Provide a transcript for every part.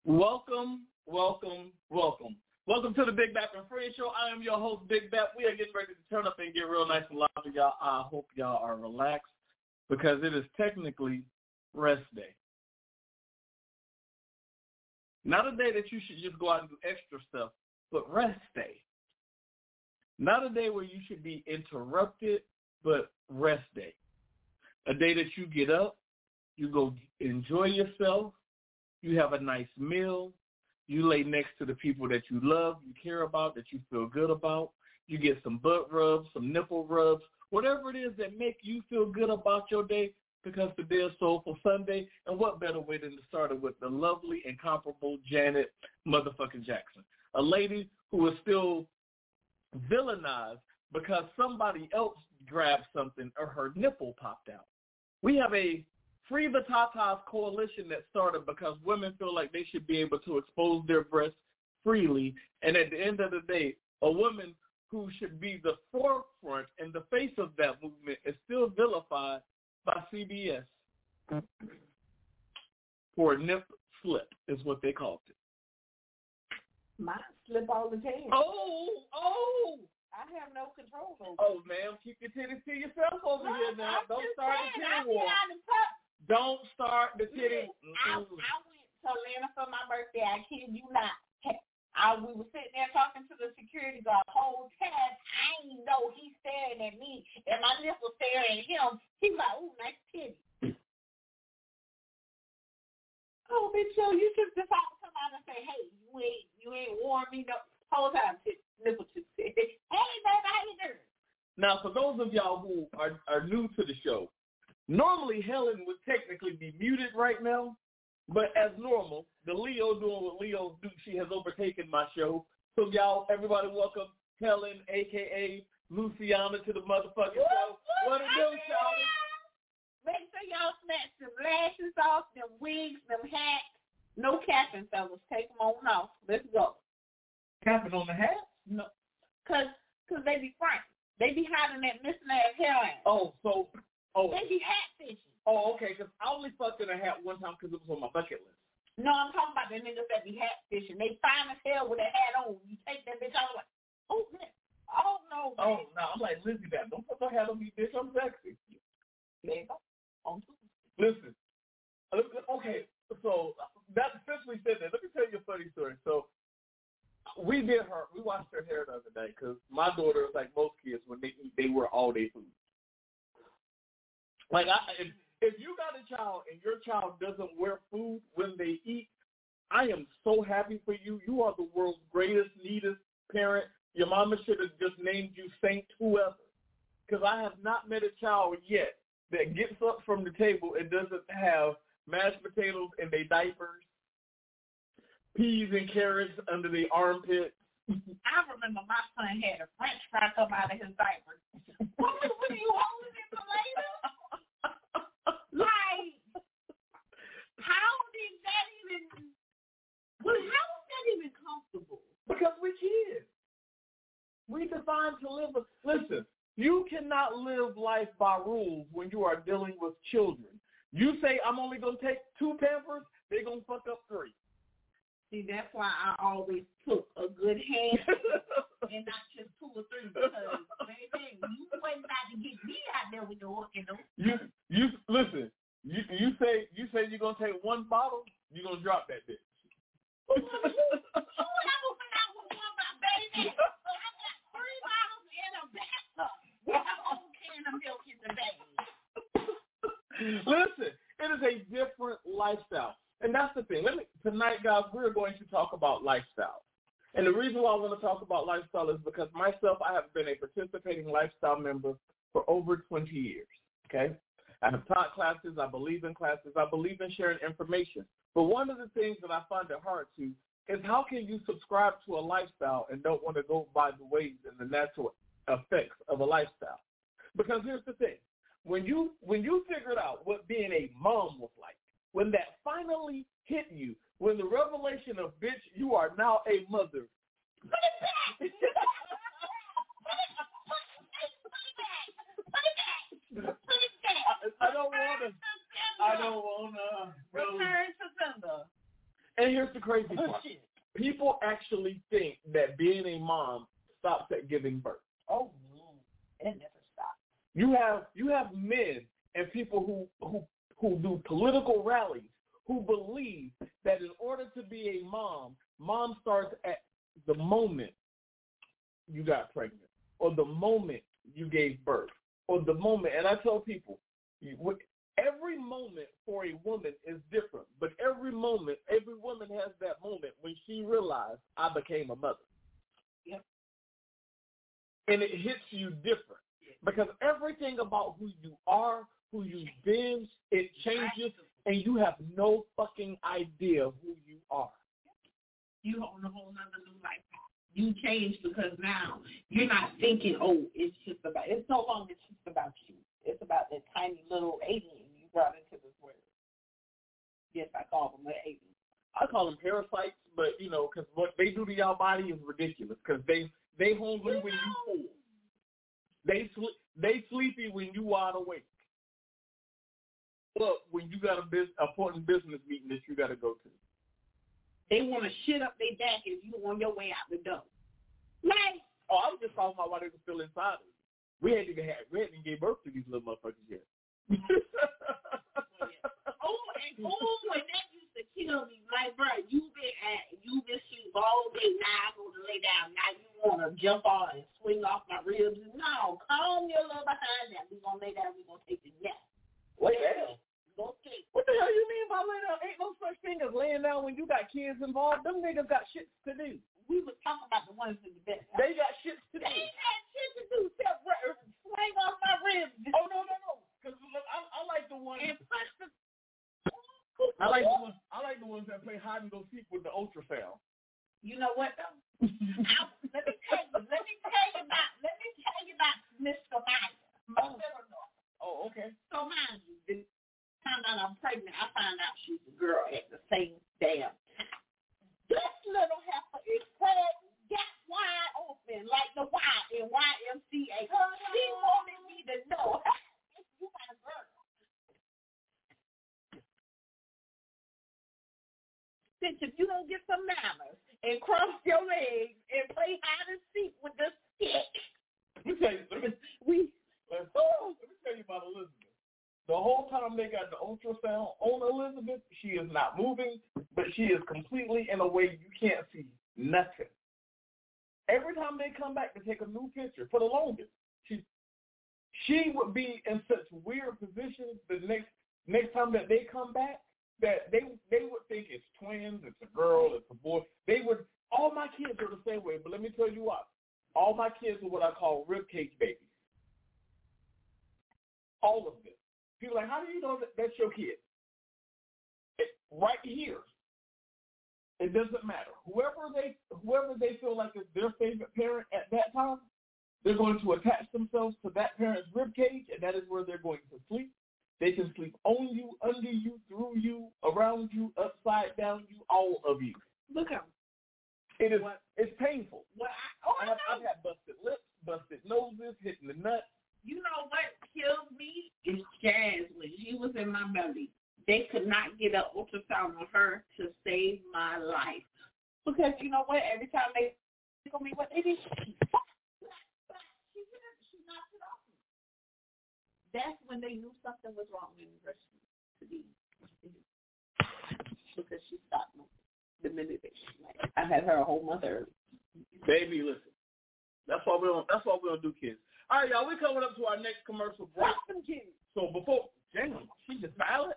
Welcome, welcome, welcome. Welcome to the Big Bap and Friends Show. I am your host, Big Bap. We are getting ready to turn up and get real nice and loud for y'all. I hope y'all are relaxed because it is technically rest day. Not a day that you should just go out and do extra stuff, but rest day. Not a day where you should be interrupted, but rest day. A day that you get up, you go enjoy yourself, you have a nice meal, you lay next to the people that you love, you care about, that you feel good about, you get some butt rubs, some nipple rubs, whatever it is that make you feel good about your day, because today is Soulful Sunday, and what better way than to start it with the lovely, incomparable Janet motherfucking Jackson, a lady who is still villainized because somebody else grabbed something or her nipple popped out. We have a Free the Tatas coalition that started because women feel like they should be able to expose their breasts freely, and at the end of the day, a woman who should be the forefront and the face of that movement is still vilified by CBS for a nip slip, is what they called it. Mine slip all the time. Oh! I have no control over it. Oh, ma'am, keep your titties to yourself over here now. Don't start the titty war. Don't start the titty. I went to Atlanta for my birthday. I kid you not. We were sitting there talking to the security guard the whole time. I didn't know he's staring at me, and my nipple staring at him. He's like, "Ooh, nice titty." Oh, bitch, so you just decided to come out and say, "Hey, you ain't warned me the whole time." Nipple titty. Hey, baby, how you doing? Now, for those of y'all who are new to the show, normally Helen would technically be muted right now, but as normal, the Leo doing what Leos do, she has overtaken my show. So y'all, everybody welcome Helen, a.k.a. Luciana, to the motherfucking show. What it do, y'all? Make sure y'all snatch them lashes off, them wigs, them hats. No capping, fellas. Take them on off. Let's go. Capping on the hat? No. Cause they be frank. They be hiding that missing ass hair. They be hat fishing. Oh, okay, because I only fucked in a hat one time because it was on my bucket list. No, I'm talking about the niggas that be hat fishing. They fine as hell with a hat on. You take that bitch out like, oh, man. Oh, no, man. Oh, no, I'm like, Lizzie, that. Don't put my hat on me, bitch. I'm sexy. There you go. Listen. Okay, so that essentially said that. Let me tell you a funny story. So we watched her hair the other day because my daughter is like most kids. When they eat, they wear all day food. Like, if you got a child and your child doesn't wear food when they eat, I am so happy for you. You are the world's greatest, neatest parent. Your mama should have just named you Saint whoever. Because I have not met a child yet that gets up from the table and doesn't have mashed potatoes in their diapers, peas and carrots under their armpits. I remember my son had a French fry come out of his diaper. What are you holding it for later? Like, how is that even comfortable? Because we're kids. We designed to live. Listen, you cannot live life by rules when you are dealing with children. You say, I'm only going to take 2 Pampers, they're going to fuck up 3. See, that's why I always took a good handful and not just 2 or 3 because, baby, you wasn't about to get me out there with the hook and You listen. You say you're gonna take 1 bottle, you're gonna drop that bitch. Who ever went out with 1 bottle, baby? I got 3 bottles in a bathtub. We have a whole can of milk in the bag. Listen, it is a different lifestyle. And that's the thing. Tonight, guys, we're going to talk about lifestyle. And the reason why I want to talk about lifestyle is because myself, I have been a participating lifestyle member for over 20 years, okay? I have taught classes. I believe in classes. I believe in sharing information. But one of the things that I find it hard to is how can you subscribe to a lifestyle and don't want to go by the ways and the natural effects of a lifestyle? Because here's the thing. When you figured out what being a mom was like, when that finally hit you, when the revelation of, bitch, you are now a mother. Put it back! Put it back! I don't want to. Return to sender. And here's the crazy part. People actually think that being a mom stops at giving birth. Oh, no. It never stops. You have men and people who do political rallies who believe that in order to be a mom starts at the moment you got pregnant or the moment you gave birth or the moment. And I tell people, every moment for a woman is different, but every woman has that moment when she realized I became a mother. Yep. And it hits you different because everything about who you are, who you've been, it changes, and you have no fucking idea who you are. You on a whole nother new life. You change because now you're not thinking, oh, it's no longer just about you. It's about that tiny little alien you brought into this world. Yes, I call them an alien. I call them parasites, but, because what they do to your body is ridiculous because they hungry when you full. They sleepy when you wide awake. But when you got a important business meeting that you got to go to. They want to shit up their back if you on your way out the door. Like, I was just talking about why they were still inside of you. We hadn't even give birth to these little motherfuckers yet. And that used to kill me. Like, bro, you've been shooting all day. Now I go to lay down. Now you want to jump on and swing off my ribs. No, calm your little behind that. We're going to lay down. We're going to take the nap. Wait, okay. What the hell you mean by laying down? Ain't no such thing as laying down when you got kids involved. Them niggas got shit to do. We was talking about the ones in the bed. They got shit to do. They had shit to do. Swing off my ribs. Oh, no. Because I like the ones. And push the... I like the ones that play hide and go seek with the ultrasound. You know what though? Let me tell you about Mr. Meyer. Oh, okay. So mind you, the time that I'm pregnant, I find out she's a girl at the same damn time. This little heifer is pregnant, got wide open like the Y in YMCA. She wanted me to know if you got a girl. Bitch, if you don't get some manners and cross your legs and play hide and seek with the stick. Let me tell you about Elizabeth. The whole time they got the ultrasound on Elizabeth, she is not moving, but she is completely in a way you can't see nothing. Every time they come back to take a new picture, for the longest, she would be in such weird positions the next time that they come back that they would think it's twins, it's a girl, it's a boy. All my kids are the same way, but let me tell you what. All my kids are what I call ribcage babies. All of them. People are like, how do you know that that's your kid? Right here. It doesn't matter. Whoever they feel like is their favorite parent at that time, they're going to attach themselves to that parent's ribcage, and that is where they're going to sleep. They can sleep on you, under you, through you, around you, upside down you, all of you. Look at them. It's painful. I've had busted lips, busted noses, hitting the nuts. You know what killed me is Jazz. When she was in my belly, they could not get an ultrasound on her to save my life. Because you know what? Every time they told me what they did, she knocked it off. That's when they knew something was wrong in the rest of the because she stopped moving the minute that she like, I had her a whole mother. Baby, listen. That's what we're gonna do, kids. All right, y'all, we're coming up to our next commercial break. So before, damn, she just violent.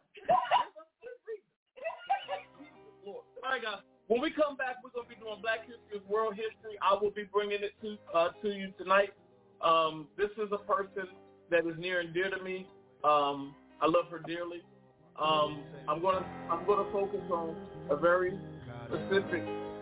All right, guys. When we come back, we're gonna be doing Black History, World History. I will be bringing it to you tonight. This is a person that is near and dear to me. I love her dearly. I'm gonna focus on a very specific.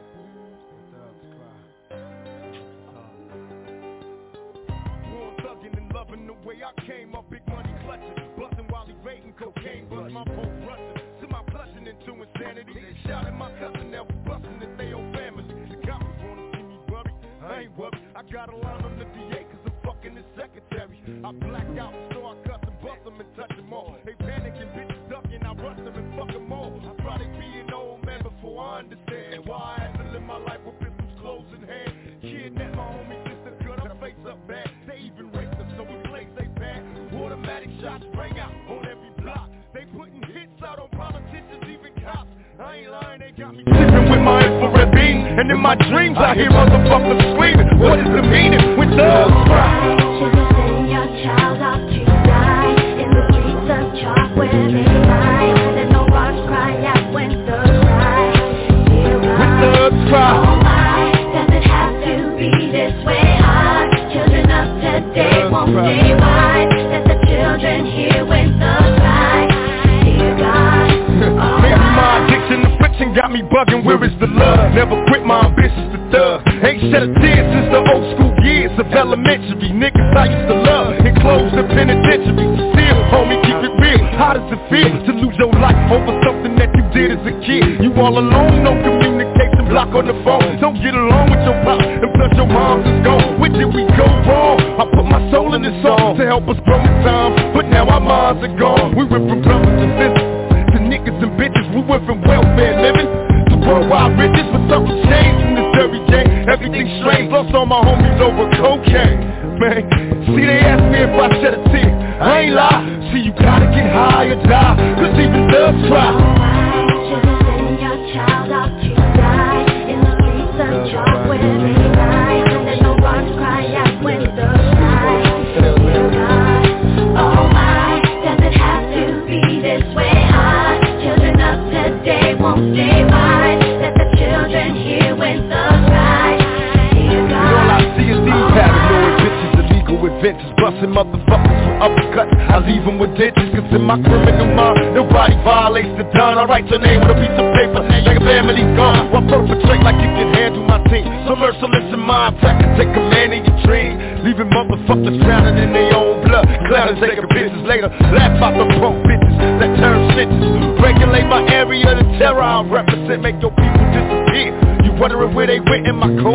Loving the way I came up, big money clutching, busting while he raiding cocaine, bust my boat rushing to my blushing into insanity. Shouting my cousin that was busting that they old family. The cops wanna see me worried, I ain't worried. I got a line on the DA cause I'm fucking his secretary. I blacked out so I cuss and bust them and touch them all. They panicking, bitches ducking, I rush them and fuck them all. I probably be an old man before understand why I had to live my life with pistols close in hand. Kidnapped my homie sister, cut her face up bad. They even raped them, so we place they bad. Automatic shots rang out on every block. They putting hits out on politicians, even cops. I ain't lying, they got me sleeping with my infrared beam. And in my dreams I hear motherfuckers screaming. What is the meaning when thugs cry? Children send your child off to die in the streets of chalk where they lie. Let no rocks cry out when thugs cry. Dear God, when thugs cry. Oh my, does it have to be this way? Our children of today won't stay wide. Let the children hear when thugs cry. Dear God, oh maybe my addiction to friction got me bugging. Where is the love? Never quit my ambitions to thug. Ain't shed a tear since the old school years of elementary. Niggas I used to love and close the penitentiary. Still, homie, keep it real. How does it feel to lose your life over something that you did as a kid? You all alone, no communication, block on the phone. Don't get along with your pop, and plus your mom's is gone. Where did we go wrong? I put my soul in this song to help us grow in time, but now our minds are gone. We went from brothers to sisters, to niggas and bitches. We went from welfare living to worldwide riches, but something changed in this dirty game. Everything strange, lost all my homies over cocaine. Man, see they ask me if I shed a tear. I ain't lie, see you gotta get high or die, cause even thugs try. children send your child off to die in the streets of chalk where they lie. Let no rocks cry out when thugs cry. Dear God, oh my, does it have to be this way? Our children of today won't stay wide. Let the children hear when thugs cry. Dear God, all I see is these paranoid bitches, illegal adventures, busting motherfuckers with uppercuts. I leave them with ditches, cause in my criminal mind, nobody violates the dawn. I write your name on a piece of paper, like a family's gone. Why perpetrate like you can handle my team? So merciless in my attack, take command in your dream. Leaving motherfuckers drowning in their own blood. Clowning, taking bitches later, laugh out the punk bitches that turn snitches. Regulate my area, the terror I represent, make your people disappear. You wondering where they went in my code?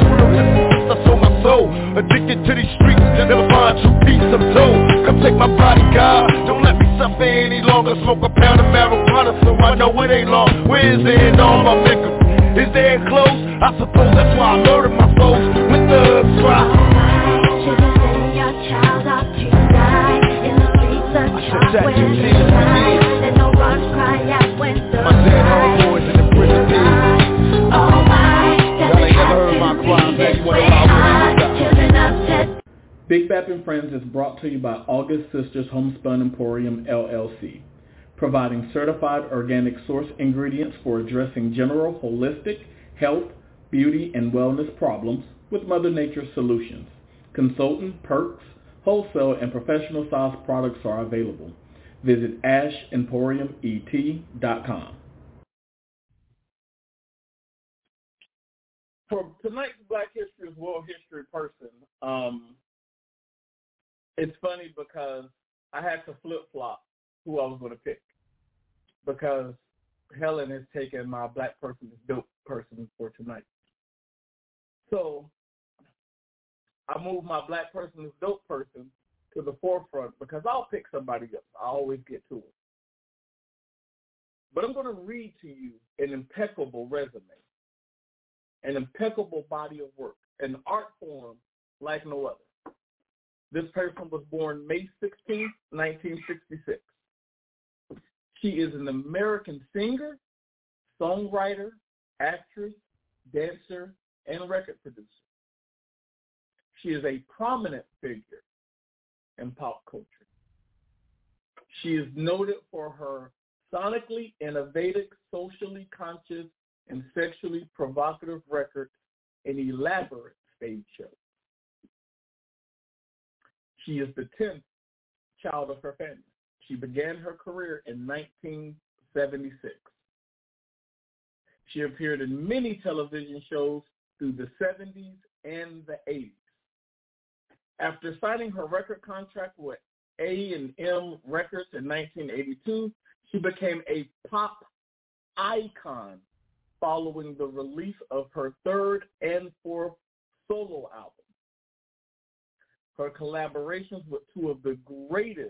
I sold my soul, addicted to these streets, never find true peace, I'm told. Come take my body, God, don't let me suffer any longer. Smoke a pound of marijuana so I know it ain't long. Where is the end all my liquor? Is there close? I suppose that's why I murdered my foes with thugs cry. children send your child off to die in the streets of chalk where they lie. Let no rocks cry out when thugs My dead cry. homeboys in the prison pen. Oh my, does Y'all it ain't never have heard my to cry, be baby. this What way? about Our when you children of today. Big Bap and Friends is brought to you by August Sisters Homespun Emporium, LLC, providing certified organic source ingredients for addressing general holistic health, beauty, and wellness problems with Mother Nature solutions. Consultant, perks, wholesale, and professional size products are available. Visit ashemporiumet.com. For tonight's Black History is World History person, it's funny because I had to flip-flop who I was going to pick because Helen has taken my Black person is dope person for tonight. So I moved my Black person is dope person to the forefront because I'll pick somebody else. I always get to it. But I'm going to read to you an impeccable resume, an impeccable body of work, an art form like no other. This person was born May 16, 1966. She is an American singer, songwriter, actress, dancer, and record producer. She is a prominent figure in pop culture. She is noted for her sonically innovative, socially conscious, and sexually provocative records and elaborate stage shows. She is the 10th child of her family. She began her career in 1976. She appeared in many television shows through the 70s and the 80s. After signing her record contract with A&M Records in 1982, she became a pop icon following the release of her third and fourth solo album. Her collaborations with two of the greatest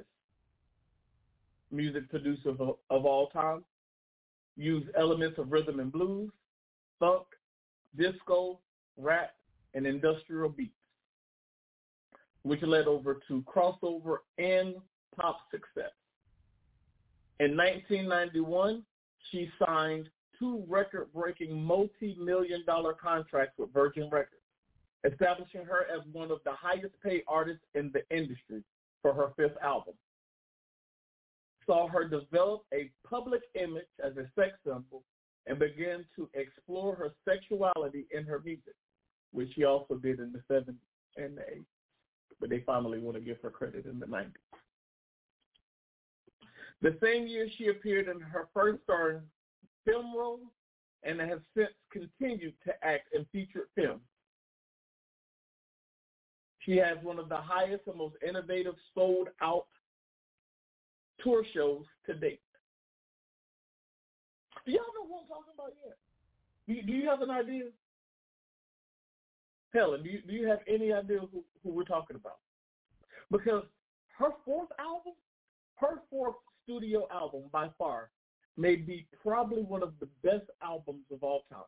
music producers of all time use elements of rhythm and blues, funk, disco, rap, and industrial beats, which led over to crossover and pop success. In 1991, she signed 2 record-breaking multi-million-dollar contracts with Virgin Records, establishing her as one of the highest-paid artists in the industry for her 5th album. Saw her develop a public image as a sex symbol and began to explore her sexuality in her music, which she also did in the 70s and the 80s. But they finally want to give her credit in the 90s. The same year, she appeared in her first starring film role and has since continued to act in featured films. She has one of the highest and most innovative sold-out tour shows to date. Do y'all know what I'm talking about yet? Do you have an idea? Helen, do you have any idea who we're talking about? Because her 4th album, her 4th studio album by far, may be probably one of the best albums of all time.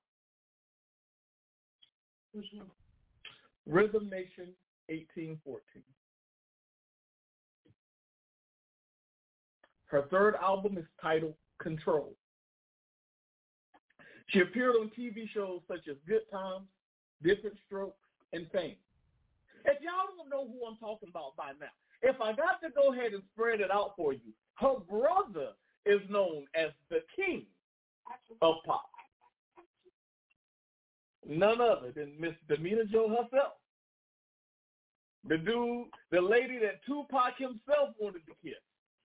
Rhythm Nation 1814. Her 3rd album is titled Control. She appeared on TV shows such as Good Times, Different Strokes, and Fame. If y'all don't know who I'm talking about by now, if I got to go ahead and spread it out for you, her brother is known as the king of pop. None other than Miss Demetra Joe herself. The lady that Tupac himself wanted to kiss.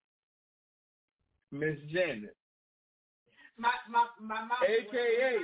Miss Janet. My mom. AKA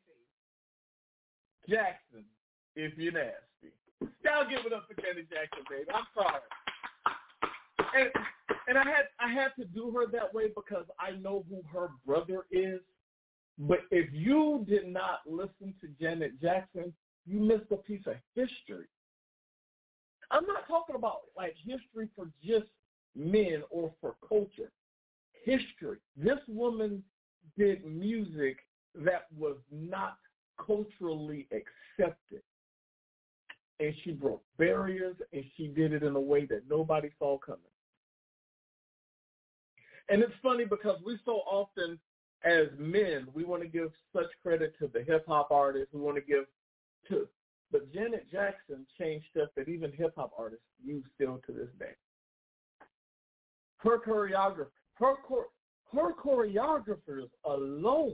Jackson, if you're nasty. Y'all give it up for Janet Jackson, baby. I'm sorry. And I had to do her that way because I know who her brother is. But if you did not listen to Janet Jackson, you missed a piece of history. I'm not talking about like history for just men or for culture. History. This woman did music that was not culturally accepted. And she broke barriers, and she did it in a way that nobody saw coming. And it's funny because we so often, as men, we want to give such credit to the hip-hop artists. We want to give to, but Janet Jackson changed stuff that even hip-hop artists use still to this day. Her choreographers alone.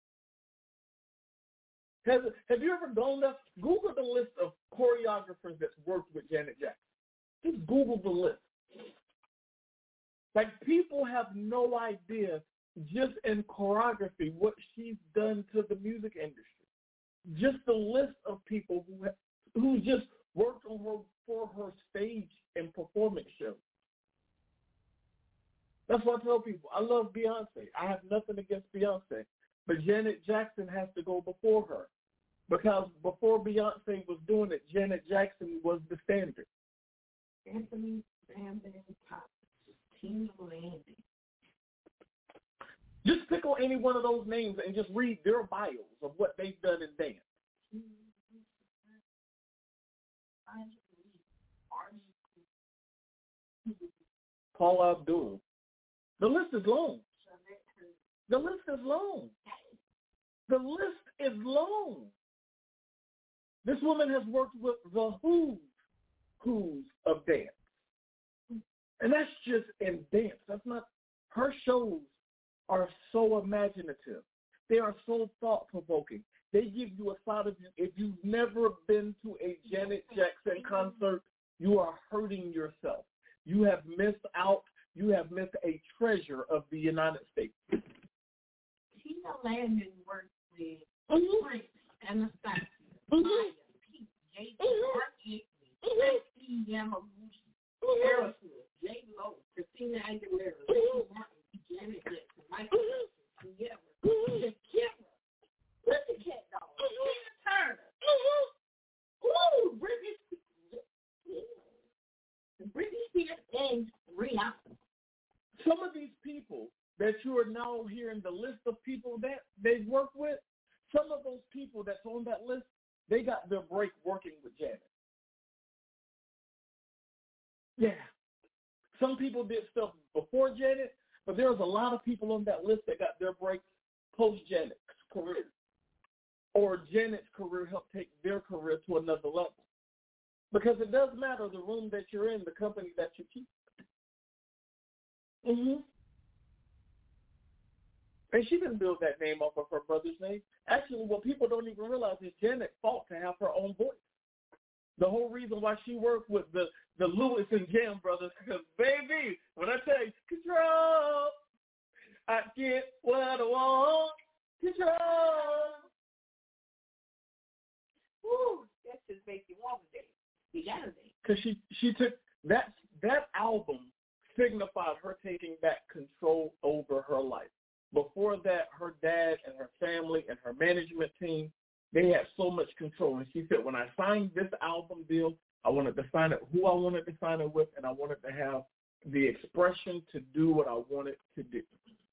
Have you ever gone up? Google the list of choreographers that's worked with Janet Jackson. Just Google the list. Like, people have no idea just in choreography what she's done to the music industry. Just the list of people who just worked on her for her stage and performance shows. That's what I tell people. I love Beyonce. I have nothing against Beyonce. But Janet Jackson has to go before her. Because before Beyonce was doing it, Janet Jackson was the standard. Anthony Van Thomas, Tina Landy. Just pick on any one of those names and just read their bios of what they've done in dance. Paula Abdul. The list is long. The list is long. The list is long. This woman has worked with the who's of dance. And that's just in dance. That's not, her shows are so imaginative. They are so thought-provoking. They give you a side of you. If you've never been to a Janet Jackson concert, you are hurting yourself. You have missed out. You have missed a treasure of the United States. Tina Landon worked with Prince, Anastasia, Maya, Pete, J.D., Mark Anthony, Steve Yamaguchi, Aerosmith, J.Lo, Christina Aguilera, Ricky Martin, Janet Jackson, Michael Jackson, Sierra, Shakira, Pussycat Dolls, Tina Turner, Britney Spears, and Rihanna. Some of these people that you are now hearing the list of people that they've worked with, Some of those people that's on that list, they got their break working with Janet. Yeah. Some people did stuff before Janet, but there's a lot of people on that list that got their break post-Janet's career. Or Janet's career helped take their career to another level. Because it does matter the room that you're in, the company that you keep. Mm-hmm. And she didn't build that name off of her brother's name. Actually, what people don't even realize is Janet fought to have her own voice. The whole reason why she worked with the Lewis and Jam brothers, because, baby, when I tell you, control, I get what I want, control. Woo, that just makes you want to dance. You got to dance. Because she took, that album signified her taking back control over her life. Before that, her dad and her family and her management team, they had so much control. And she said, when I signed this album deal, I wanted to sign it who I wanted to sign it with, and I wanted to have the expression to do what I wanted to do.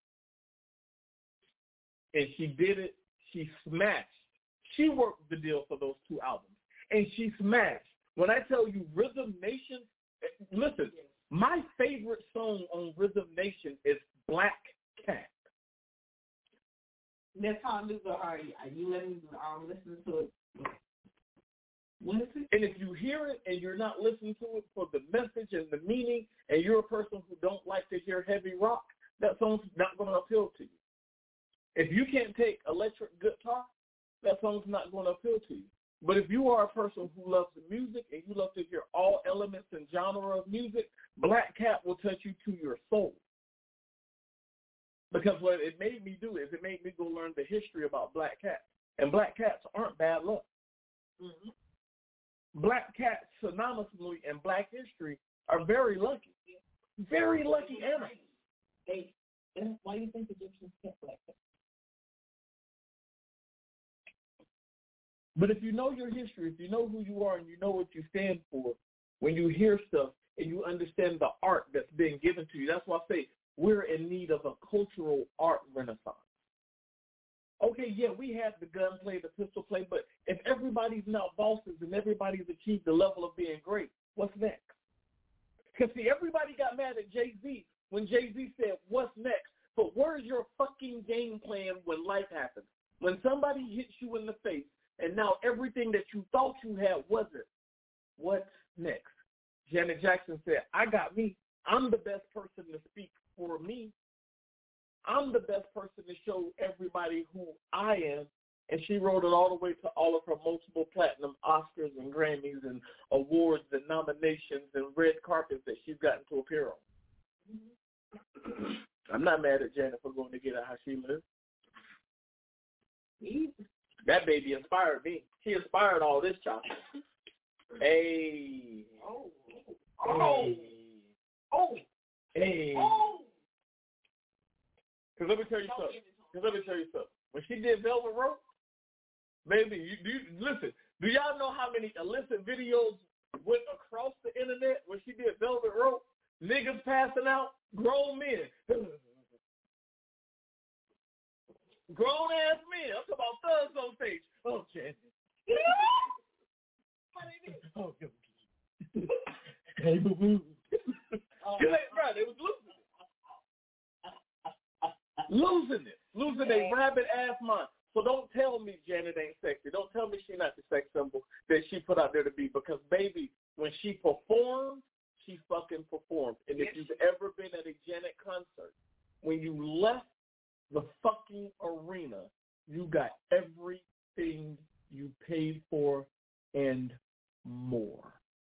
And she did it. She smashed. She worked the deal for those two albums, and she smashed. When I tell you Rhythm Nation, listen, my favorite song on Rhythm Nation is Black Cat. That's how I do the are you letting me listen to it? What is it? And if you hear it and you're not listening to it for the message and the meaning, and you're a person who don't like to hear heavy rock, that song's not going to appeal to you. If you can't take electric guitar, that song's not going to appeal to you. But if you are a person who loves the music and you love to hear all elements and genre of music, Black Cat will touch you to your soul. Because what it made me do is it made me go learn the history about black cats. And black cats aren't bad luck. Mm-hmm. Black cats synonymously in black history are very lucky. Very lucky animals. Why do you think Egyptians kept black cats? But if you know your history, if you know who you are and you know what you stand for, when you hear stuff and you understand the art that's being given to you, that's why I say we're in need of a cultural art renaissance. Okay, yeah, we have the gunplay, the pistol play, but if everybody's now bosses and everybody's achieved the level of being great, what's next? Because, see, everybody got mad at Jay-Z when Jay-Z said, what's next? But where's your fucking game plan when life happens? When somebody hits you in the face and now everything that you thought you had wasn't, what's next? Janet Jackson said, I got me. I'm the best person to speak for me. I'm the best person to show everybody who I am. And she wrote it all the way to all of her multiple platinum Oscars and Grammys and awards and nominations and red carpets that she's gotten to appear on. I'm not mad at Janet for going to get her how she lives. That baby inspired me. She inspired all this child. Hey. Hey. Because let me tell you something. When she did Velvet Rope, baby, listen, do y'all know how many illicit videos went across the internet when she did Velvet Rope? Niggas passing out, grown men. Grown-ass men. I'm talking about thugs on stage. Oh, Janet. Oh, hey, boo-boo. Right, it was losing a rabid-ass mind. So don't tell me Janet ain't sexy. Don't tell me she not the sex symbol that she put out there to be, because, baby, when she performed, she fucking performed. And if you've ever been at a Janet concert, when you left the fucking arena, you got everything you paid for and more.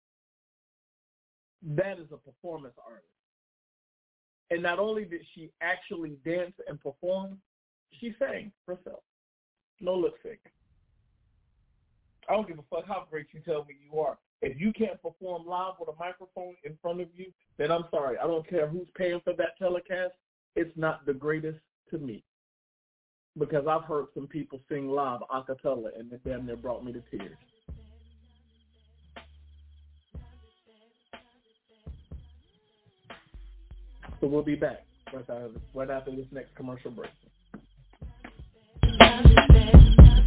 That is a performance artist. And not only did she actually dance and perform, she sang herself. No lip sync. I don't give a fuck how great you tell me you are. If you can't perform live with a microphone in front of you, then I'm sorry. I don't care who's paying for that telecast. It's not the greatest to me. Because I've heard some people sing live a cappella, and it damn near brought me to tears. So we'll be back right after this next commercial break.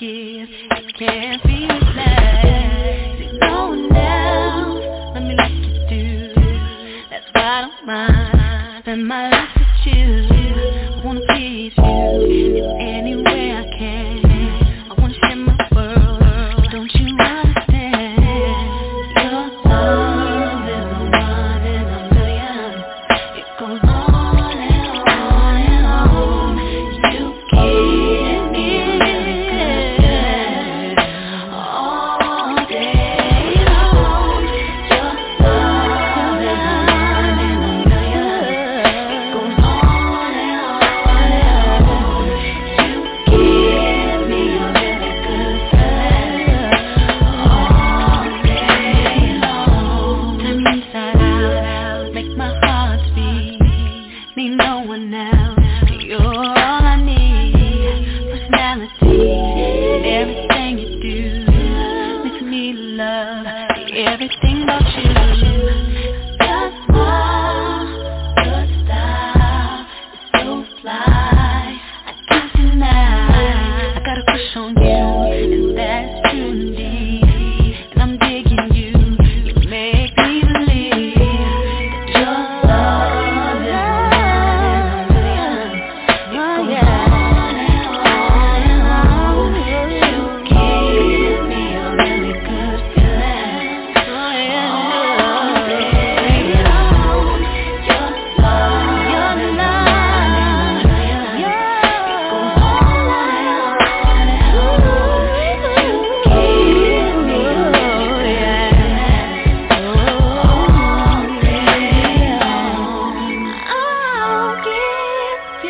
give, I can't be left. See no one else, let me let you do. That's why I don't mind, spend my life with you. I wanna please you in any way I can. I wanna share my world, don't you understand? Your love is the one in a million. It goes on and on and on. You give me good all day long. Your love is the one in a million. It goes on and on. You give me a really good feeling all day long. Turn me inside out, make my heart speak. Need no one else, you're all I need. Personality, everything you do makes me love everything about you. Your smile, your style is so fly. I can't deny, I got a crush on you, and that's true indeed. And I'm digging you, you make me believe that your love is the one in a million. It goes on and on. You give me a really good feeling all day long. Your love is the one in a million. It goes on and on. You give me a really good feeling all day long. I'll give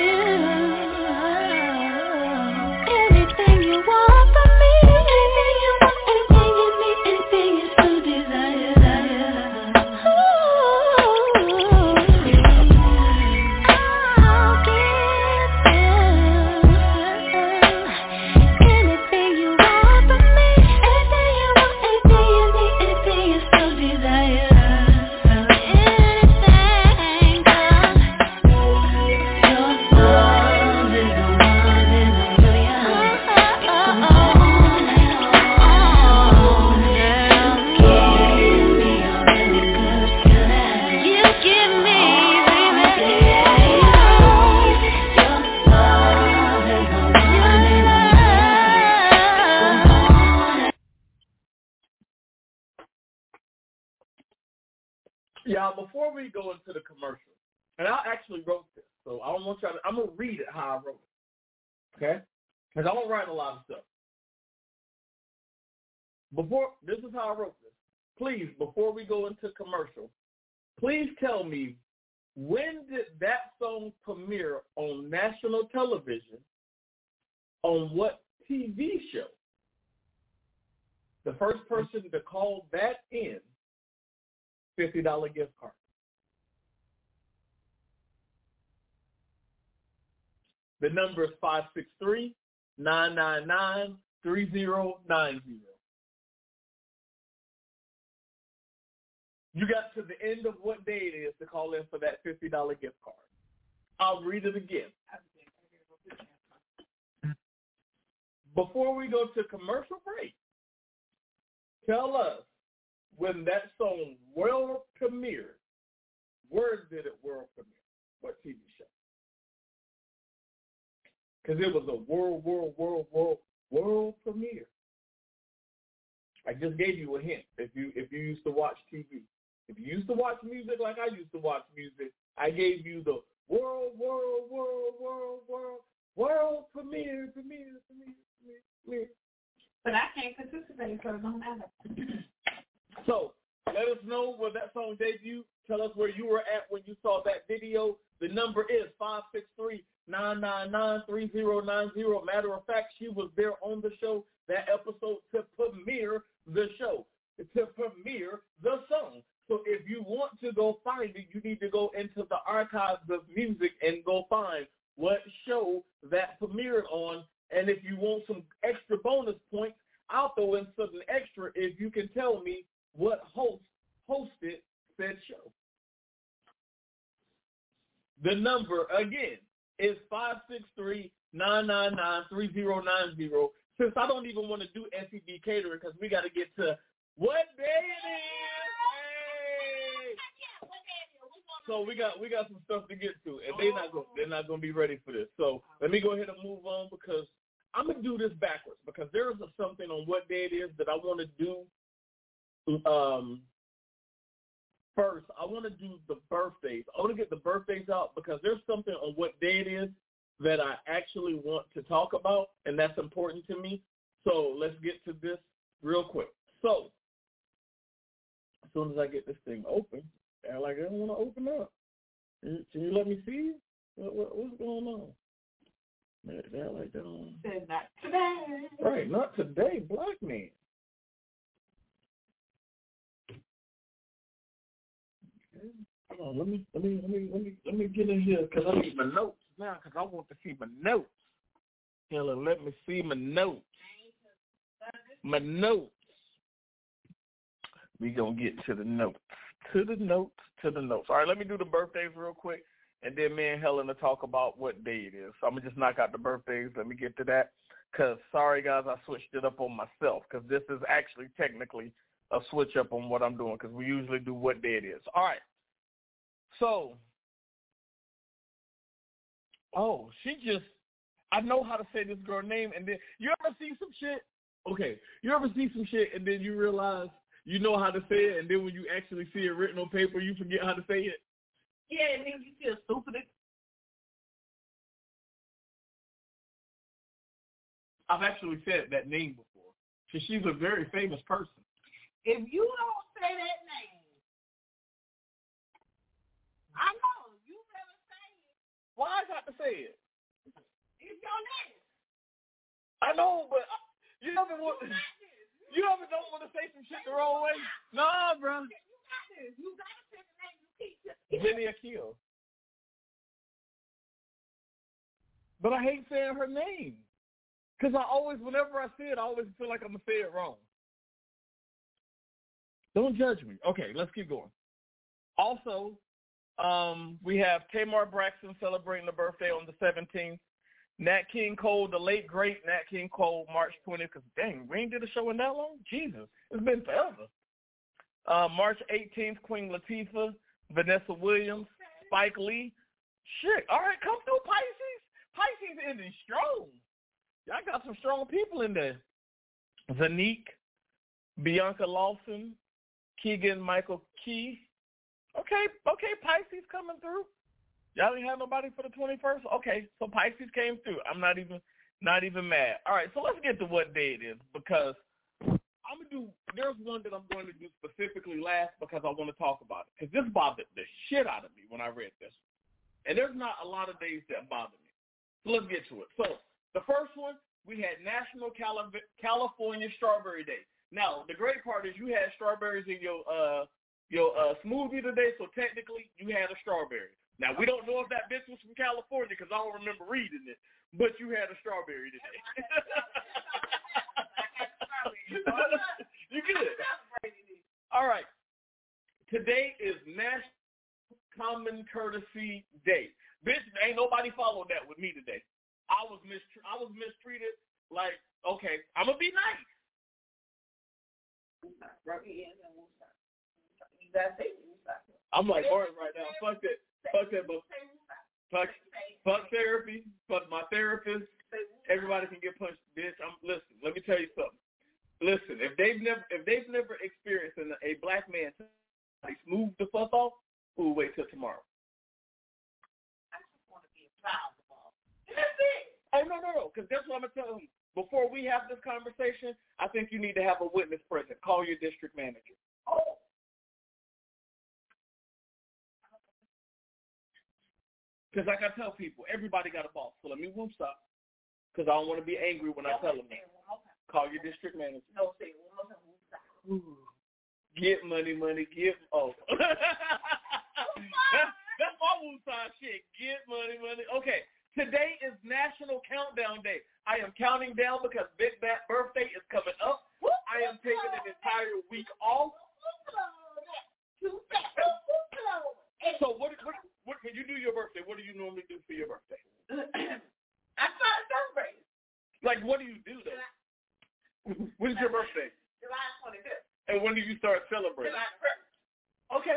you anything you want from me. Anything you want, anything you need, anything you so desire. I'll give you anything you want from me. Anything you want, anything you need, anything you so desire. Anything, 'cause your love is the one in a million. It goes on and on. You give me a really good feeling. You give me, baby. Your love is the one in a million. It goes on. Y'all, before we go into the commercial, and I actually wrote this, so I don't want y'all to, I'm going to read it how I wrote it, okay? Because I don't write a lot of stuff. This is how I wrote this. Please, before we go into commercial, please tell me, when did that song premiere on national television? On what TV show? The first person to call that in, $50 gift card. The number is 563-999-3090. You got to the end of what day it is to call in for that $50 gift card. I'll read it again. Before we go to commercial break, tell us when that song world premiered. Where did it world premiere? What TV show? Because it was a world premiere. I just gave you a hint. If you used to watch TV, if you used to watch music like I used to watch music, I gave you the world premiere. But I can't participate, so it don't matter. So let us know where that song debuted. Tell us where you were at when you saw that video. The number is 563-999-3090. Matter of fact, she was there on the show, that episode, to premiere the show, to premiere the song. So if you want to go find it, you need to go into the archives of music and go find what show that premiered on. And if you want some extra bonus points, I'll throw in something extra if you can tell me what host hosted said show. The number, again, is 563-999-3090. since I don't even want to do SEB catering because we got to get to what day it is. Hey. So we got some stuff to get to, and they're not gonna be ready for this. So let me go ahead and move on because I'm gonna do this backwards because there is something on what day it is that I want to do. First, I want to do the birthdays. I want to get the birthdays out because there's something on what day it is that I actually want to talk about, and that's important to me. So let's get to this real quick. So as soon as I get this thing open, I like I don't want to open up. Can you let me see? What's going on? They're like that on. Not today. Right, not today, black man. Hold on, let me get in here because I need my notes now because I want to see my notes. Hella, let me see my notes. My notes. We gonna get to the notes. To the notes. All right, let me do the birthdays real quick, and then me and Helen will talk about what day it is. So I'm gonna just knock out the birthdays. Let me get to that. Cause sorry guys, I switched it up on myself. Cause this is actually technically a switch up on what I'm doing. Cause we usually do what day it is. All right. So, I know how to say this girl's name, and then you ever see some shit? Okay, you ever see some shit, and then you realize you know how to say it, and then when you actually see it written on paper, you forget how to say it? Yeah, and then you feel stupid. I've actually said that name before. So she's a very famous person. If you don't say that name, I know you better say it. Why I got to say it? It's your name. I know, but you ever don't want to say some shit the wrong way? Nah, bro. You got this. You got to say the name you keep. Jenny Akil. But I hate saying her name. Because whenever I say it, I always feel like I'm going to say it wrong. Don't judge me. Okay, let's keep going. Also, we have Tamar Braxton celebrating the birthday on the 17th. Nat King Cole, the late, great Nat King Cole, March 20th. Because, dang, we ain't did a show in that long? Jesus, it's been forever. March 18th, Queen Latifah, Vanessa Williams, Spike Lee. Shit, all right, come through, Pisces. Pisces ending strong. Y'all got some strong people in there. Zanique, Bianca Lawson, Keegan Michael Key. Okay, Pisces coming through. Y'all didn't have nobody for the 21st? Okay, so Pisces came through. I'm not even mad. All right, so let's get to what day it is because there's one that I'm going to do specifically last because I want to talk about it. Because this bothered the shit out of me when I read this. And there's not a lot of days that bother me. So let's get to it. So the first one, we had National California Strawberry Day. Now, the great part is you had strawberries in your smoothie today, so technically you had a strawberry. Now, we don't know if that bitch was from California because I don't remember reading it, but you had a strawberry today. You good? All right. Today is National Common Courtesy Day. Bitch, ain't nobody followed that with me today. I was mistreated. Like, okay, I'm gonna be nice. I'm like Martin right now. Fuck that. Fuck therapy. Fuck my therapist. Everybody can get punched, bitch. Listen. Let me tell you something. Listen, if they've never experienced a black man smooth the fuck off, we'll wait till tomorrow. I just want to be a proud mom. That's it. Oh no, because that's what I'm gonna tell them. Before we have this conversation, I think you need to have a witness present. Call your district manager. Oh. Because like I tell people, everybody got a boss. So let me stop. Because I don't want to be angry when I tell them that. Call your district manager. No, say one more time. Get money, get... Oh. That's my woosah shit. Get money. Okay. Today is National Countdown Day. I am counting down because Big Bat's birthday is coming up. I am taking an entire week off. So what when you do your birthday, what do you normally do for your birthday? I start celebrating. Like, what do you do, though? is your birthday? July 25th. And when do you start celebrating? July 1st. Okay.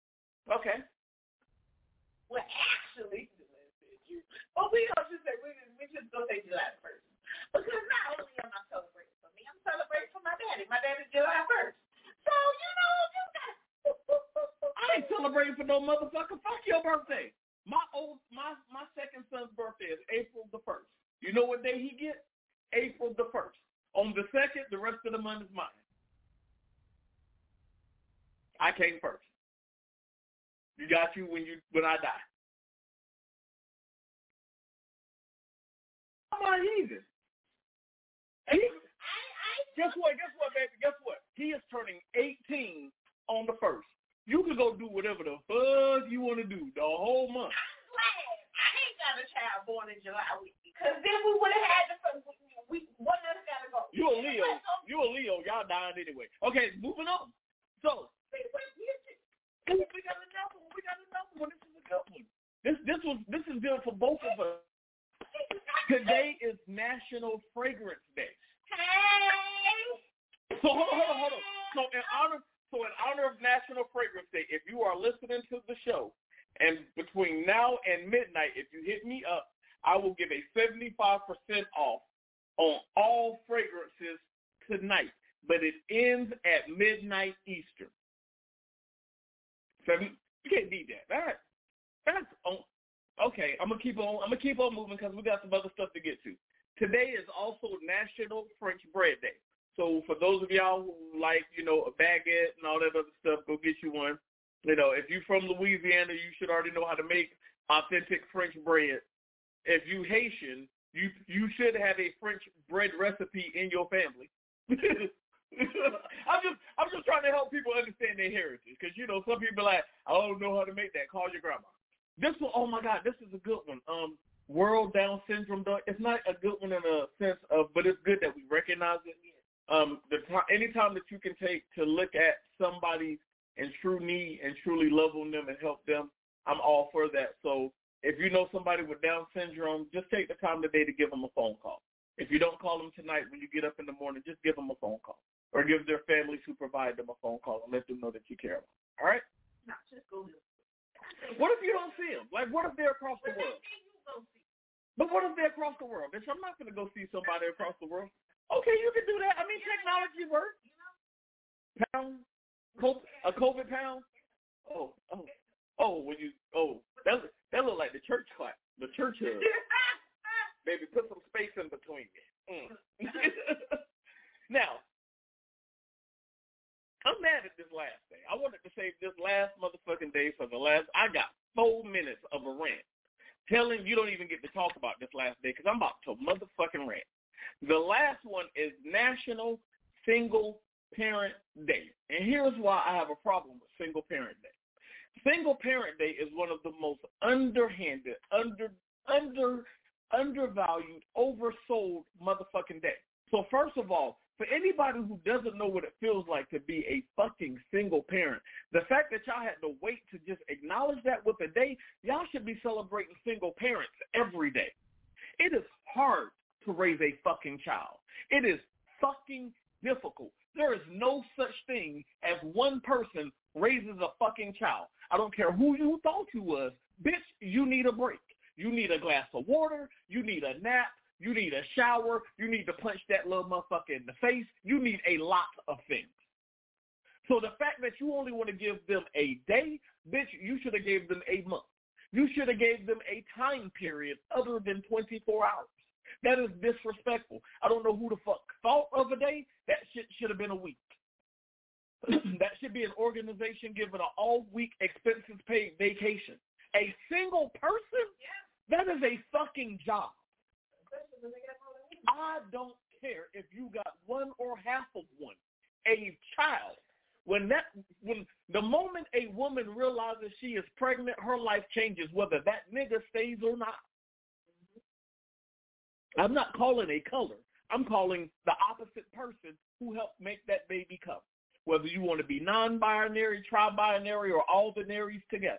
Well, actually, but we don't just say, we just go say July 1st. Because not only am I celebrating for me, I'm celebrating for my daddy. My daddy's July 1st. So, I ain't celebrating for no motherfucker. Fuck your birthday. My second son's birthday is April the 1st. You know what day he gets? April the 1st. On the 2nd, the rest of the month is mine. I came first. You got you when I die. I'm not easy. Guess what, baby? Guess what? He is turning 18 on the 1st. You can go do whatever the fuck you want to do the whole month. I'm glad I ain't got a child born in July week, because then we would have had one of us got to go. You a Leo. Y'all dying anyway. Okay, moving on. So, we got another one. This is a good one. This is good for both of us. Today is National Fragrance Day. Hey. So hold on. So in honor of National Fragrance Day, if you are listening to the show, and between now and midnight, if you hit me up, I will give a 75% off on all fragrances tonight. But it ends at midnight Eastern. You can't beat that. That's okay. I'm gonna keep on moving because we got some other stuff to get to. Today is also National French Bread Day. So for those of y'all who like, a baguette and all that other stuff, go get you one. If you're from Louisiana, you should already know how to make authentic French bread. If you Haitian, you should have a French bread recipe in your family. I'm just trying to help people understand their heritage, because some people are like, I don't know how to make that. Call your grandma. This one, oh my God, this is a good one. World Down Syndrome Day. It's not a good one in a sense of, but it's good that we recognize it. Anytime that you can take to look at somebody in true need and truly love on them and help them, I'm all for that. So if you know somebody with Down syndrome, just take the time today to give them a phone call. If you don't call them tonight when you get up in the morning, just give them a phone call. Or give their families who provide them a phone call and let them know that you care about them. All right? No, just go do it. What if you don't see them? Like, what if they're across the world? But what if they're across the world? Bitch, I'm not going to go see somebody across the world. Okay, you can do that. I mean, technology works. Pound? A COVID pound? That look like the church clap. The church hug. Baby, put some space in between me. Now, I'm mad at this last day. I wanted to save this last motherfucking day for the last. I got 4 minutes of a rant. Telling you don't even get to talk about this last day because I'm about to motherfucking rant. The last one is National Single Parent Day. And here's why I have a problem with Single Parent Day. Single Parent Day is one of the most underhanded, undervalued, oversold motherfucking day. So first of all, for anybody who doesn't know what it feels like to be a fucking single parent, the fact that y'all had to wait to just acknowledge that with a day, y'all should be celebrating single parents every day. It is hard to raise a fucking child. It is fucking difficult. There is no such thing as one person raises a fucking child. I don't care who you thought you was. Bitch, you need a break. You need a glass of water. You need a nap. You need a shower. You need to punch that little motherfucker in the face. You need a lot of things. So the fact that you only want to give them a day, bitch, you should have gave them a month. You should have gave them a time period other than 24 hours. That is disrespectful. I don't know who the fuck thought of a day. That shit should have been a week. That should be an organization given an all-week expenses paid vacation. A single person? That is a fucking job. I don't care if you got one or half of one. A child. When the moment a woman realizes she is pregnant, her life changes whether that nigga stays or not. I'm not calling a color. I'm calling the opposite person who helped make that baby come. Whether you want to be non-binary, tri-binary, or all binaries together.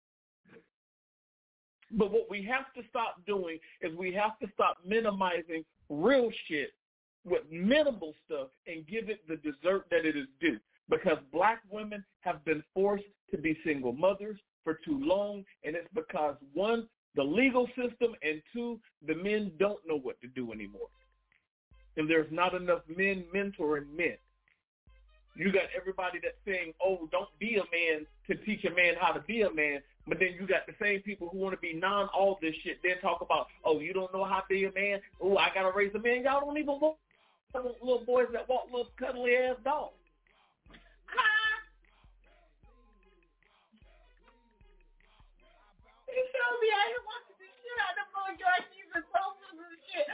But what we have to stop doing is we have to stop minimizing real shit with minimal stuff and give it the dessert that it is due. Because black women have been forced to be single mothers for too long, and it's because, one, the legal system, and two, the men don't know what to do anymore. And there's not enough men mentoring men. You got everybody that's saying, oh, don't be a man to teach a man how to be a man, but then you got the same people who want to be all this shit, then talk about, oh, you don't know how to be a man? Oh, I got to raise a man. Y'all don't even want little boys that walk little cuddly-ass dogs. He showed me how he wants to do shit out of the Yorkies and sofas and shit.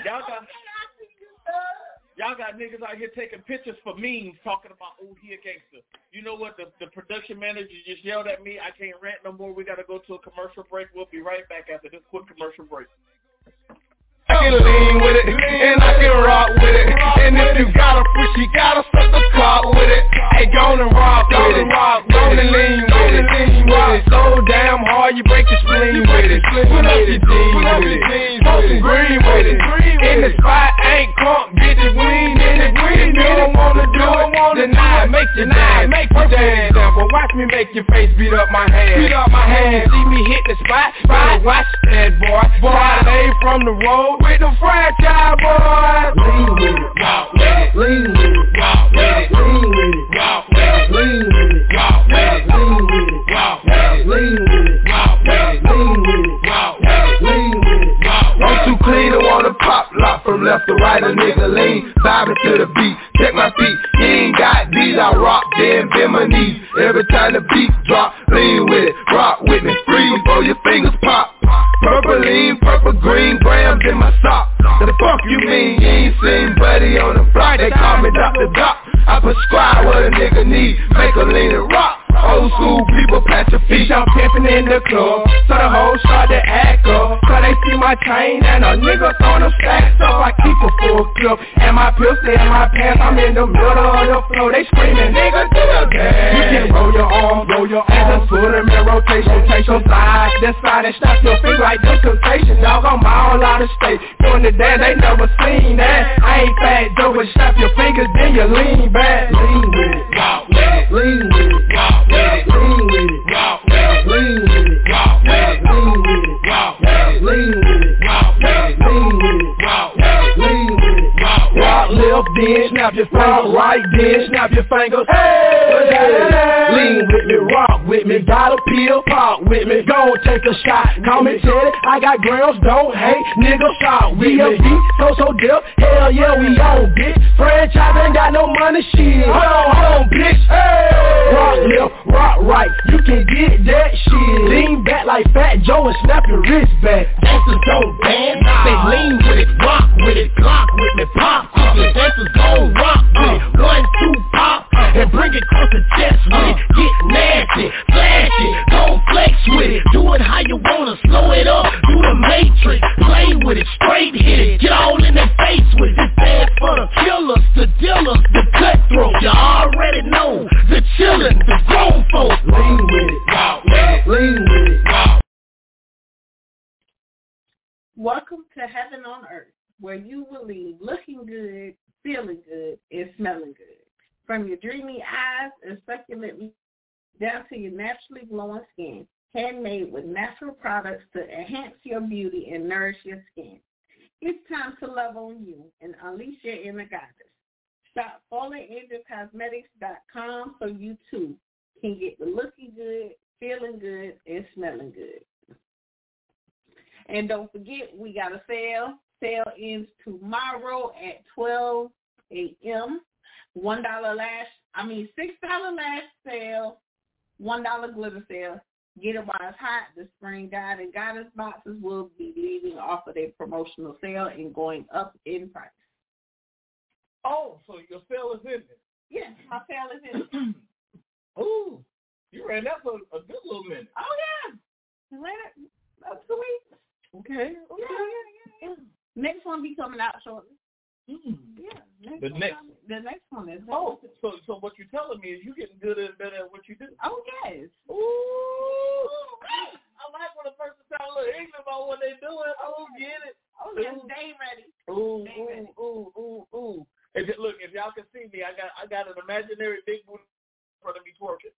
Y'all got niggas out here taking pictures for memes talking about, oh, he a gangster. You know what? The production manager just yelled at me. I can't rant no more. We got to go to a commercial break. We'll be right back after this quick commercial break. I can lean with it, and I can rock with it. And if you got a freak, you gotta suck the cock with it. Hey, gonna rock with it, gonna lean with it. Rock so damn hard, you break your spleen with it. Put up your jeans with it, smoke some green with it. In the spot, ain't crunk, bitch, it lean in it. If you don't wanna do it, deny it, make you dance. Well, watch me make your face beat up my hand. See me hit the spot, better watch that boy. Friday from the road with the franchise boys. Lean with it, walk with it, lean with it, walk with it, lean with it, walk with it, lean with it, walk with it, lean with it, walk with it, lean with it, walk with it, lean with it, walk with it, lean with it, walk with it. I'm too clean to wanna pop lock from left to right, a nigga lean, vibing to the beat, check my feet, you ain't got these, I rock, then bend my knees, every time the beat drop, lean with it, rock with me, freeze before your fingers pop. Purple lean, purple green, grams in my sock. The fuck you mean? You ain't seen Buddy on the block. They call me Dr. Doc. I prescribe what a nigga need. Make a lean and rock. Old school people pat your feet. I'm pimping in the club, so the hoes start to act up. So they see my chain and a nigga on them stacks up. I keep a full clip and my pills stay in my pants. I'm in the middle of the floor. They screaming, nigga, do the dance. You can roll your arms, and just put them in rotation. Take your side, this side, and snap your feet like this temptation. Dog, I'm all out of state. Doing the dance, they never seen that. I ain't fat, Joe, but snap your fingers, then you lean back. Lean with it, walk with it, lean with it, walk with it, lean with it, walk with it, lean with it, walk with it, lean with it, walk with it, lean with it, walk with it, lean with it, walk with it, lean with it, walk with it. Rock left, then snap your fingers, right, then snap your fingers. Hey, lean with me, rock with me, got a pill, pop with me, gon' take a shot. Call me Teddy, I got grams, don't hate, nigga, shot with me. So dip, hell yeah, we on, bitch. Franchise ain't got no money, shit. Hold on, bitch. Hey, rock left, rock right, you can get that shit. Lean back like Fat Joe and snap your wrist back. Dancers don't dance, they lean with it, rock with it, clock with me, pop with it. Dancers gon' rock with it, 1, 2, pop, and bring it close to chest with it. Get nasty, flash it, gon' flex with it. Do it how you wanna, slow it up, do the matrix. Play with it, straight hit it, get all in their face with it. It's bad for the killers, the dealers, the cutthroats. You already know, the chillin', the grown folks. Lean with it, walk with it, lean with it, walk. Welcome to Heaven on Earth, where you will leave looking good, feeling good, and smelling good. From your dreamy eyes and succulent meat down to your naturally glowing skin, handmade with natural products to enhance your beauty and nourish your skin. It's time to love on you and unleash your inner goddess. Shop FallenAngelCosmetics.com so you too can get the looking good, feeling good, and smelling good. And don't forget, we got a sale. Sale ends tomorrow at 12 a.m. $6 lash sale, $1 glitter sale. Get it while it's hot. The spring guide and goddess boxes will be leaving off of their promotional sale and going up in price. Oh, so your sale is in it? Yes, my sale is in it. Ooh, you ran that for a good little minute. Oh, yeah. I ran it about 2 weeks. Okay. Yeah. Next one be coming out shortly. Yeah. The next one is. Oh, so what you're telling me is you're getting better and better at what you do. Oh, yes. Ooh. I like when a person sounds a little ignorant about what they're doing. Oh, get it. Oh, yes, they ready. Ooh. Look, if y'all can see me, I got an imaginary big booty in front of me twerking.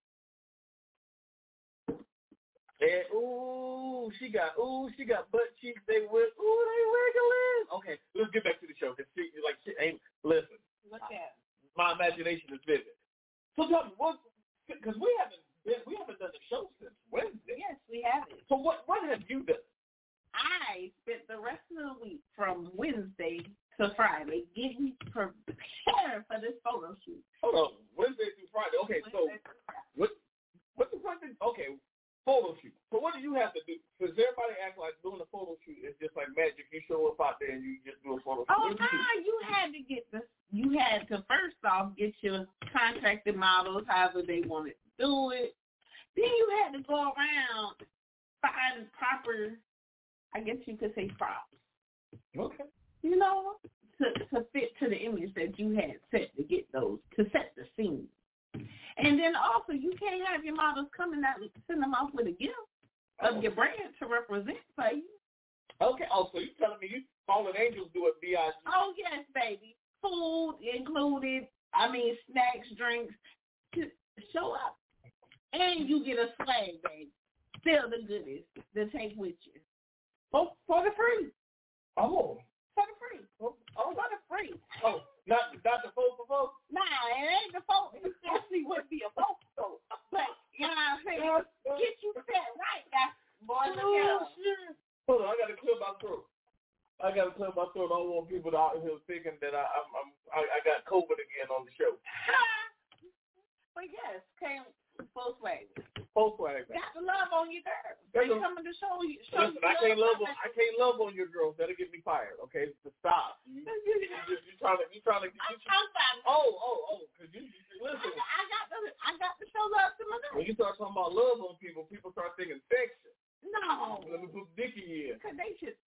And she got butt cheeks. They wiggling. Okay, let's get back to the show. Cause she ain't listen. Look at my imagination is vivid. So tell me, because we haven't done the show since Wednesday. Yes, we haven't. So what have you done? I spent the rest of the week from Wednesday to Friday getting prepared for this photo shoot. Hold on, Wednesday through Friday. Okay, so what the fuck did? Okay. Photo shoot. So what do you have to do? Because everybody acts like doing a photo shoot is just like magic. You show up out there and you just do a photo shoot. Oh, you had to first off get your contracted models, however they wanted to do it. Then you had to go around, find proper, I guess you could say props. Okay. You know, to fit to the image that you had set to get those, to set the scene. And then also, you can't have your models coming out and send them off with a gift of your brand to represent for you. Okay. Oh, so you telling me you Fallen Angels do it B.I.G.? Oh, yes, baby. Food included. Snacks, drinks. Show up. And you get a swag, baby. Still the goodies to take with you. For the free. Oh. For the free. For the free. Oh, not the folk for folk? Nah, it ain't the folk. It definitely wouldn't be a folk folk. But, you know what I'm saying? Get you set right, guys. Boys and girls. Hold on, I got to clear my throat. I don't want people out here thinking that I got COVID again on the show. But yes, came full swag. Volkswagen. Got to love on your girls. They coming to show you. Listen, I can't love on your girls. That'll get me fired. Okay, so stop. You trying to. Oh, because you listen. I got to show love to my girls. When you start talking about love on people start thinking section. No. Let me put Dickie in. Because they should.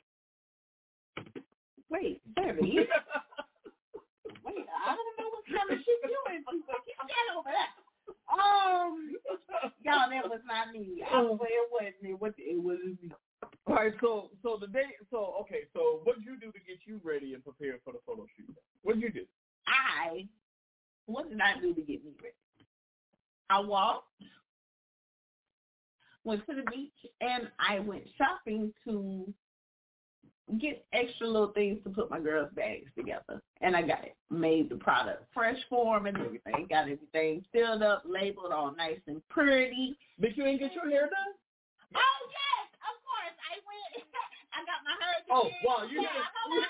Wait, there it is. Wait, I don't know what kind of shit you into, but get that over there. Y'all, that was not me. I swear it wasn't. It wasn't me. All right, so what did you do to get you ready and prepared for the photo shoot? What did you do? What did I do to get me ready? I walked, went to the beach, and I went shopping to get extra little things to put my girls' bags together. And I got it. Made the product fresh for them and everything. Got everything filled up, labeled all nice and pretty. But you ain't get your hair done? Oh, yes, of course. I went. I got my hair done. Oh, wow. You didn't.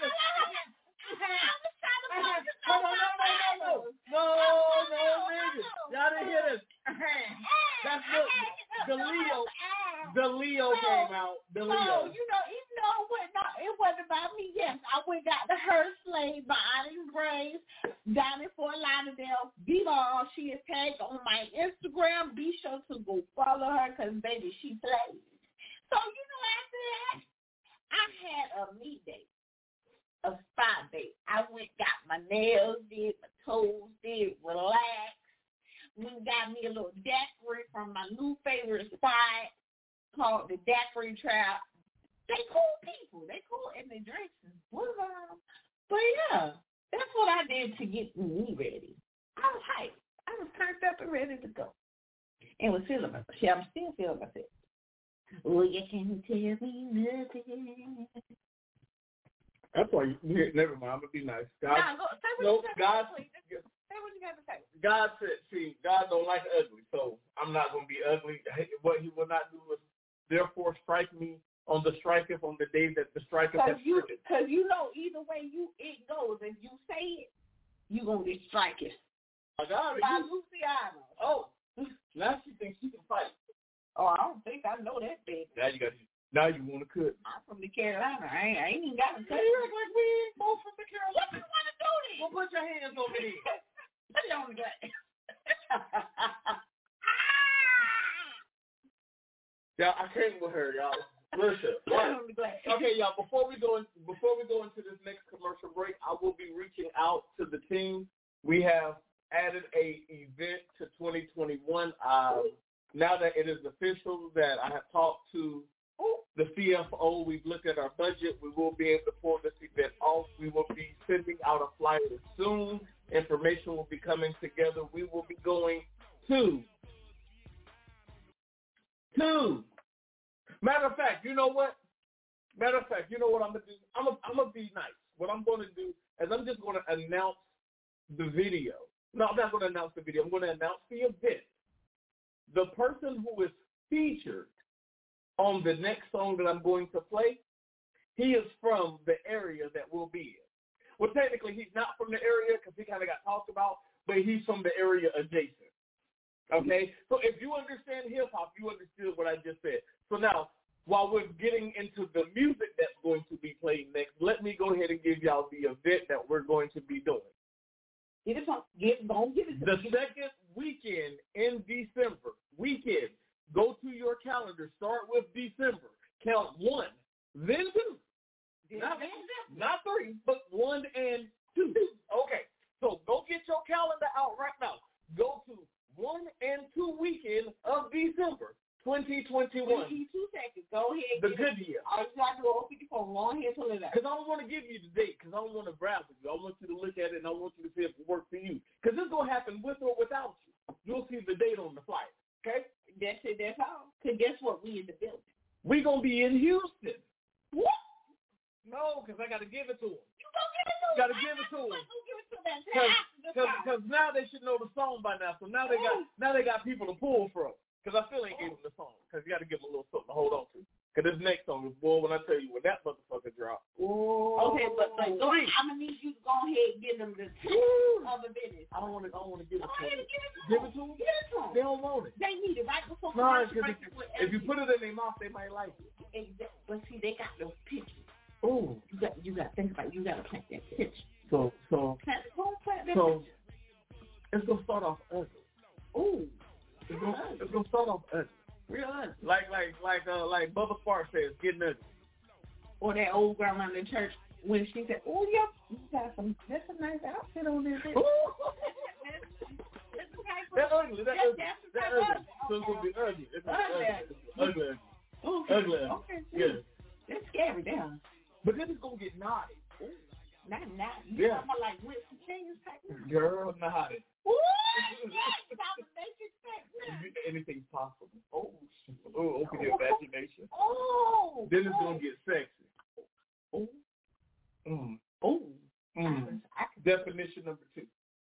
No, baby. Y'all didn't hear this. That's what the Leo came out. The Leo. So, even though it wasn't about me, yes, I went got the Her Slave by Onyx Graves down in Fort Lauderdale. B-Ball, she is tagged on my Instagram. Be sure to go follow her because, baby, she plays. So, after that, I had a meet date. A spot date. I went got my nails did, my toes did, relaxed. Went got me a little daiquiri from my new favorite spot called the Daiquiri Trap. They cool people. They cool and they drink some. But yeah, that's what I did to get me ready. I was hyped. I was turned up and ready to go. And was feeling myself. I'm still feeling myself. Oh, you can't tell me nothing. That's why never mind. I'm gonna be nice. Say what you got to say. God said, see, God don't like ugly, so I'm not gonna be ugly. What He will not do is therefore strike me on the striketh on the day that the striketh has stricken. Because either way it goes. If you say it, you gonna get striking. I got it. By Luciana. Oh, now she thinks she can fight. Oh, I don't think I know that big. Now you want to cut. I'm from the Carolina. I ain't even got to cut. You act like we ain't both from the Carolina. What you want to do then? Well, put your hands over there. Put it on the glass. Y'all, I came with her, y'all. Listen. Okay, y'all. Before we go into this next commercial break, I will be reaching out to the team. We have added a event to 2021. Now that it is official that I have talked to the CFO. We've looked at our budget. We will be able to pull this event off. We will be sending out a flyer soon. Information will be coming together. We will be going to. Matter of fact, you know what I'm going to do? I'm going to be nice. What I'm going to do is I'm just going to announce the video. No, I'm not going to announce the video. I'm going to announce the event. The person who is featured on the next song that I'm going to play, he is from the area that we'll be in. Well, technically, he's not from the area because he kind of got talked about, but he's from the area adjacent. Okay? So if you understand hip-hop, you understood what I just said. So now, while we're getting into the music that's going to be played next, let me go ahead and give y'all the event that we're going to be doing. Give it to the second weekend in December. Go to your calendar. Start with December. Count 1, then 2. Not 3, but 1 and 2. Okay. So go get your calendar out right now. Go to 1 and 2 weekend of December 2021. 22 seconds. Go ahead. The good year. I just got to open your phone. Go ahead and pull it out. Because I don't want to give you the date. Because I don't want to browse with you. I want you to look at it and I want you to see if it works for you. Because this is going to happen with or without you. You'll see the date on the flyer. Okay? That's it. That's all. Because guess what? We in the building. We going to be in Houston. What? No, because I got to give it to them. You going to give it to them? Got to give it to them. Because now they should know the song by now. So now they got people to pull from. Because I still ain't gave them the song. Because you got to give them a little something to hold on to. Because this next song is, boy, when I tell you, when that motherfucker drop. Okay, but I'm going to need you to go ahead and give them the tip of the business. I don't want to give it to them. Give it to them. They don't want it. They need it right before if you put it in their mouth, they might like it. Exactly. But see, they got those pictures. Oh. You got to think about it. You got to plant that picture. So it's going to start off ugly. Oh. It's gonna start off ugly. Real ugly. Like Bubba Sparks says, getting ugly. Or that old grandma in the church when she said, "Oh yeah, you got that's a nice outfit on there." That's ugly. That's ugly. So it's gonna be ugly. It's ugly. Ugly. Okay. Yeah. That's scary, damn. But then it's gonna get naughty. Not. Yeah. I'm like Winston Chambers type. Girl, naughty. Ooh, anything's possible. Oh, open your imagination. Oh. Then it's gonna get sexy. Oh. Definition number 2.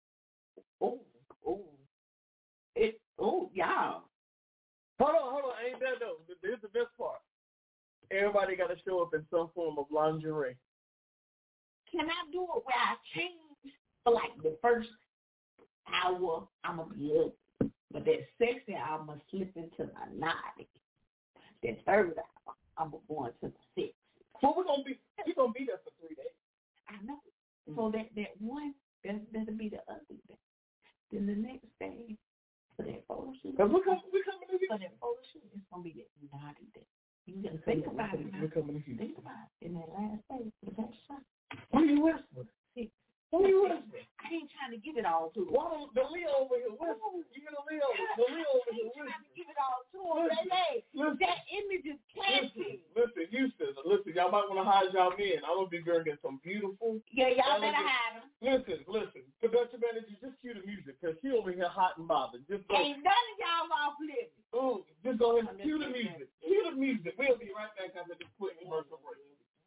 Y'all. Hold on. Ain't that though? Here's the best part. Everybody got to show up in some form of lingerie. Can I do it where I change for like the first hour? I'm gonna be ugly, but that sexy hour, I'm gonna slip into my naughty. That third hour, I'm gonna go into the sexy. So we're gonna be there for 3 days. I know. So that one, that'll be the ugly day. Then the next day, for that photo shoot. Cause we're coming to For that photo shoot, it's gonna be that naughty day. You gotta think about it. Think about it. In that last day, the best shot. Who you whispering? Who you whispering? I ain't trying to give it all to him. Why don't the Leo over here whispering? You get the Leo over here whispering. Trying to give it all to him. That image is catchy. Listen, y'all might want to hide y'all men. I'm going to be drinking some beautiful. Yeah, y'all better hide them. Listen. Production manager, just cue the music because she over here hot and bothered. Ain't none of y'all off living. Ooh, just go ahead and cue the music. Cue the music. We'll be right back after this quick commercial break.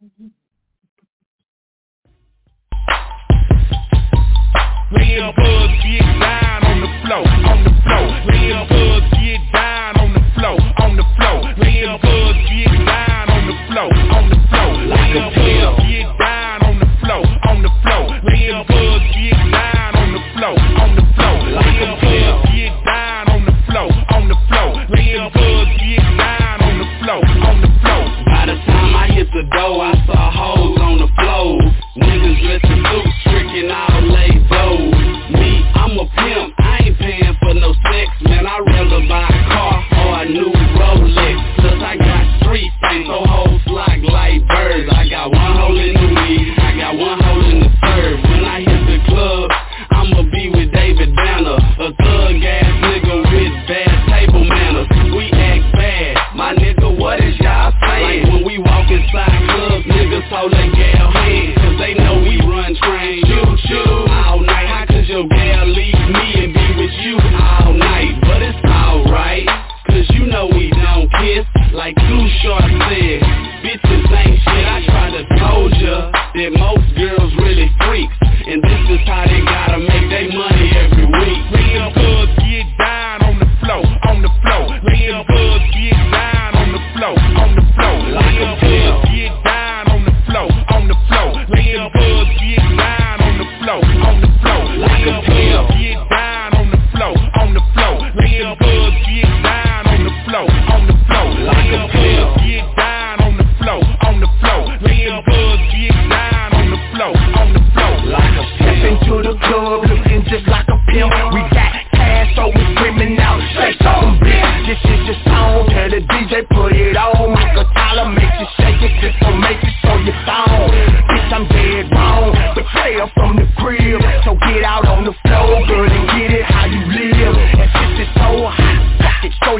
Real bugs get down on the floor. Real bugs get down on the floor. Real bugs get down on the floor. Like a pill. Get down on the floor. Real bugs get down on the floor. Like a pill. Get down on the floor. Real bugs get down on the floor. By the time I hit the door, I saw hoes on the floor. Niggas dressed in suits, tricking all laid bows. Me, I'm a pimp, I ain't paying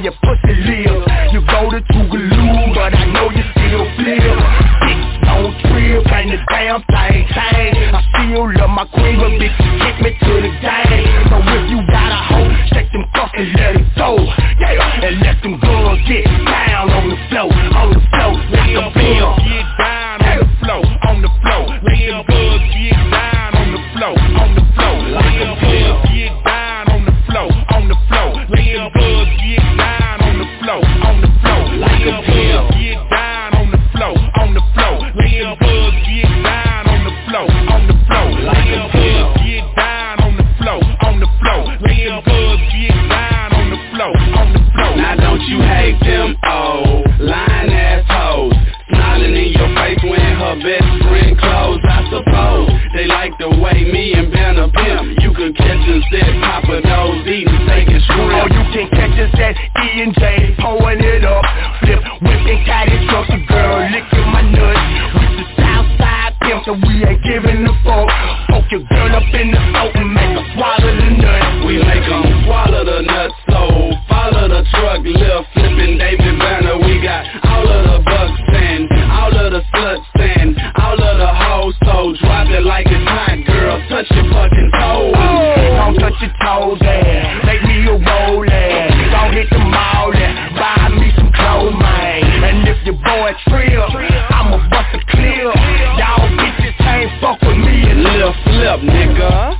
your pussy live. You go to Tougaloo, but I know you still feel. Bitch don't trip, ain't a damn thing changed. I still love my queen, but bitch get me to the game. So if you got a hoe, shake them fucks and let it go. Yeah, and let them girls get down on the floor, like a bill. Get down on the floor, let them girls get down on the floor, like a bill. Get down on the floor, let them girls get down on the floor, like a bill. Get down on the floor, let them girls get down on the floor, like a bill. Get down on the floor, let them girls get down on the floor, Now don't you hate them old lying assholes, smiling in your face when her best friend clothes, I suppose. They like the way me and Ben a pimp. You can catch us at Papa Do's eating steak and shrimp. Or you can catch us at E&J pouring it up, flip, whipping caddy trucks, a girl licking my nuts. With the Southside pimp, so we ain't giving a fuck. Poke your girl up in the throat and make her swallow the nut. We make them swallow the nuts, so follow the truck, lil' flipping David Banner. We got all of the bucks and all of the sluts and all of the hoes, so drop it like it's hot, girl, touch your fucking toes. Don't touch your toes, make me a roll, don't hit the mall, buy me some clothes, man. And if your boy trill, I'ma bust a clear. Y'all bitches can't fuck with me and lil' flip, nigga.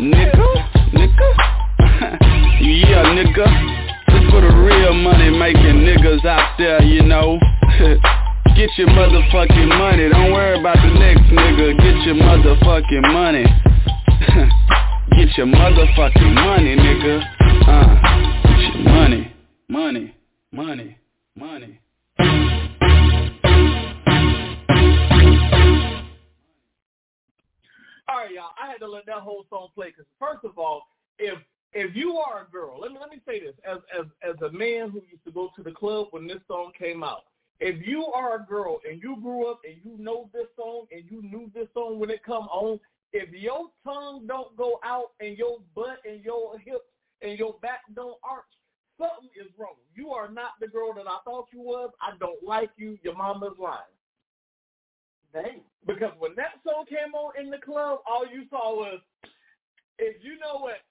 Yeah, nigga. This for the real money making niggas out there, you know. Get your motherfucking money. Don't worry about the next nigga. Get your motherfucking money. Get your motherfucking money, nigga. Get your money. All right, y'all. I had to let that whole song play because, first of all, if you are a girl, let me say this as a man who used to go to the club when this song came out. If you are a girl and you grew up and you know this song and you knew this song when it come on, if your tongue don't go out and your butt and your hips and your back don't arch, something is wrong. You are not the girl that I thought you was. I don't like you. Your mama's lying. Dang. Because when that song came on in the club, all you saw was, if you know what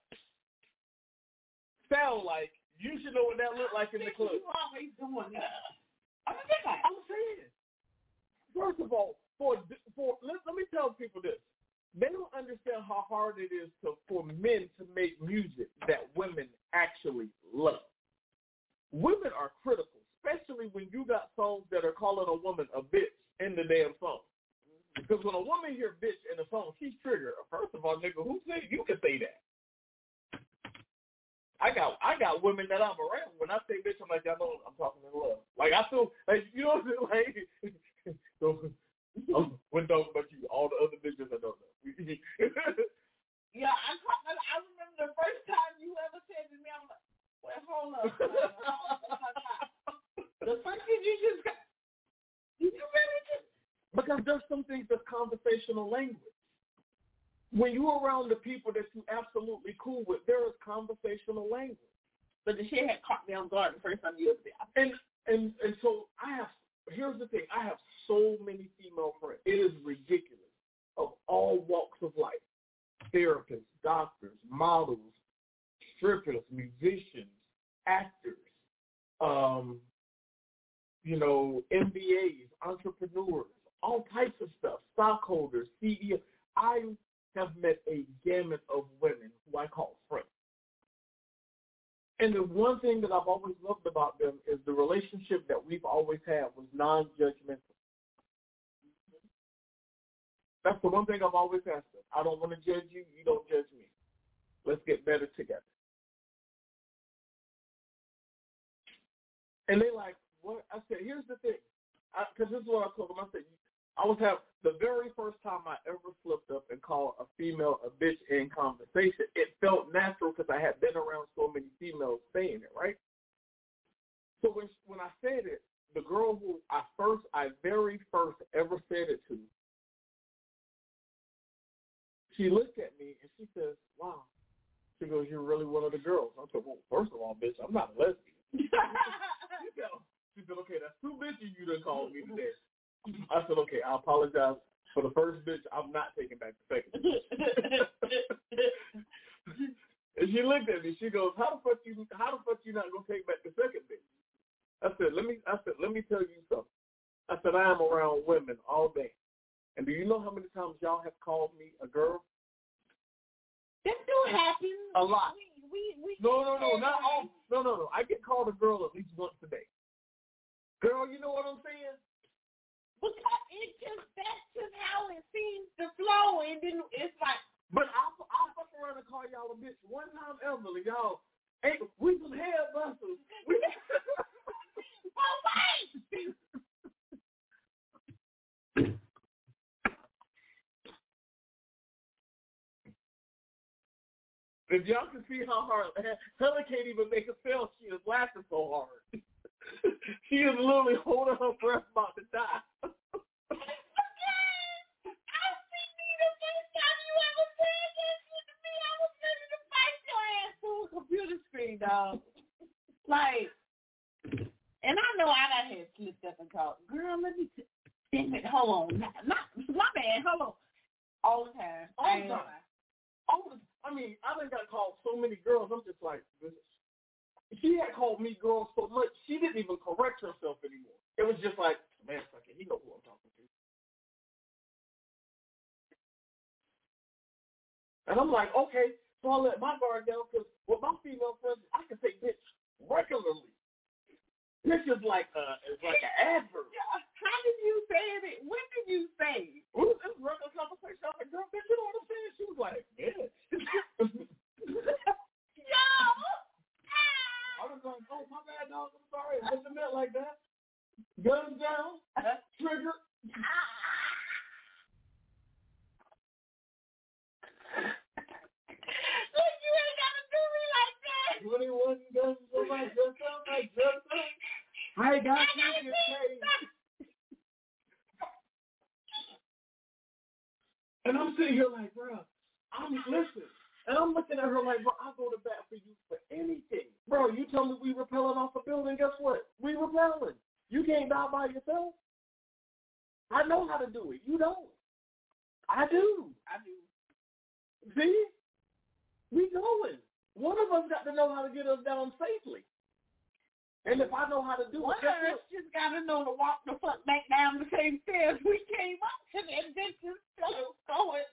sound like, you should know what that looked like in the club. You always doing that. I'm saying. First of all, let me tell people this. They don't understand how hard it is for men to make music that women actually love. Women are critical, especially when you got songs that are calling a woman a bitch in the damn song. Because when a woman hear bitch in a song, she's triggered. First of all, nigga, who said you can say that? I got women that I'm around. When I say bitch, I'm like, y'all know I'm talking in love. Like, I feel, like, you know what I'm saying? Like, when talking about you, all the other bitches I don't know. Yeah, I remember the first time you ever said to me, I'm like, well, hold up. The first thing you just got, you really just. Because there's some things that's conversational language. When you're around the people that you absolutely cool with, there is conversational language. But the shit had caught me on guard the first time you ever did. And so here's the thing, I have so many female friends. It is ridiculous, of all walks of life. Therapists, doctors, models, strippers, musicians, actors, MBAs, entrepreneurs, all types of stuff, stockholders, CEOs. I have met a gamut of women who I call friends. And the one thing that I've always loved about them is the relationship that we've always had was non-judgmental. That's the one thing I've always asked them. I don't want to judge you. You don't judge me. Let's get better together. And they like, what? I said, here's the thing. Because this is what I told them. I said, the very first time I ever slipped up and called a female a bitch in conversation, it felt natural because I had been around so many females saying it, right? So when I said it, the girl who I very first ever said it to, she looked at me and she says, wow. She goes, you're really one of the girls. I said, well, first of all, bitch, I'm not a lesbian. called me today. I said, okay, I apologize for the first bitch. I'm not taking back the second bitch. And she looked at me. She goes, how the fuck you not gonna take back the second bitch? I said, let me tell you something. I said, I am around women all day. And do you know how many times y'all have called me a girl? That do happen. A lot. We No, not all. No. I get called a girl at least once a day. Girl, you know what I'm saying? Because that's just how it seems to flow, and then it's like. But I'll fuck around and call y'all a bitch one time ever, y'all. Hey, we some hair busters. Oh wait. If y'all can see how hard Helen can't even make a spell, she is laughing so hard. She is literally holding her breath about to die. Computer screen, dog. Like, and I know I done had slipped up and called, girl, let me damn it, hold on. My bad, hold on. All the time. I mean, I done got called so many girls, I'm just like, she had called me girls so much, she didn't even correct herself anymore. It was just like, man, fuck it, he knows who I'm talking to. And I'm like, okay, so I let my guard down because with my female friends, I can say bitch regularly. Bitch is like it's like an adverb. How did you say it? When did you say it? It was a regular conversation. I was like, girl, bitch, you know what I'm saying? She was like, bitch. Yo! I was like, oh, my bad, dog. I'm sorry. It wasn't meant like that. Guns down. Trigger. Look, you ain't got to do me like that. 21 guns on my dresser. I got you. And I'm sitting here like, bro, listen. And I'm looking at her like, bro, I'll go to bat for you for anything. Bro, you tell me we rappelling off a building, guess what? We rappelling. You can't die by yourself. I know how to do it. You don't. I do. See? We going. One of us got to know how to get us down safely. And if I know how to do it, one of us just got to know to walk the fuck back down the same stairs we came up to, and then just go it.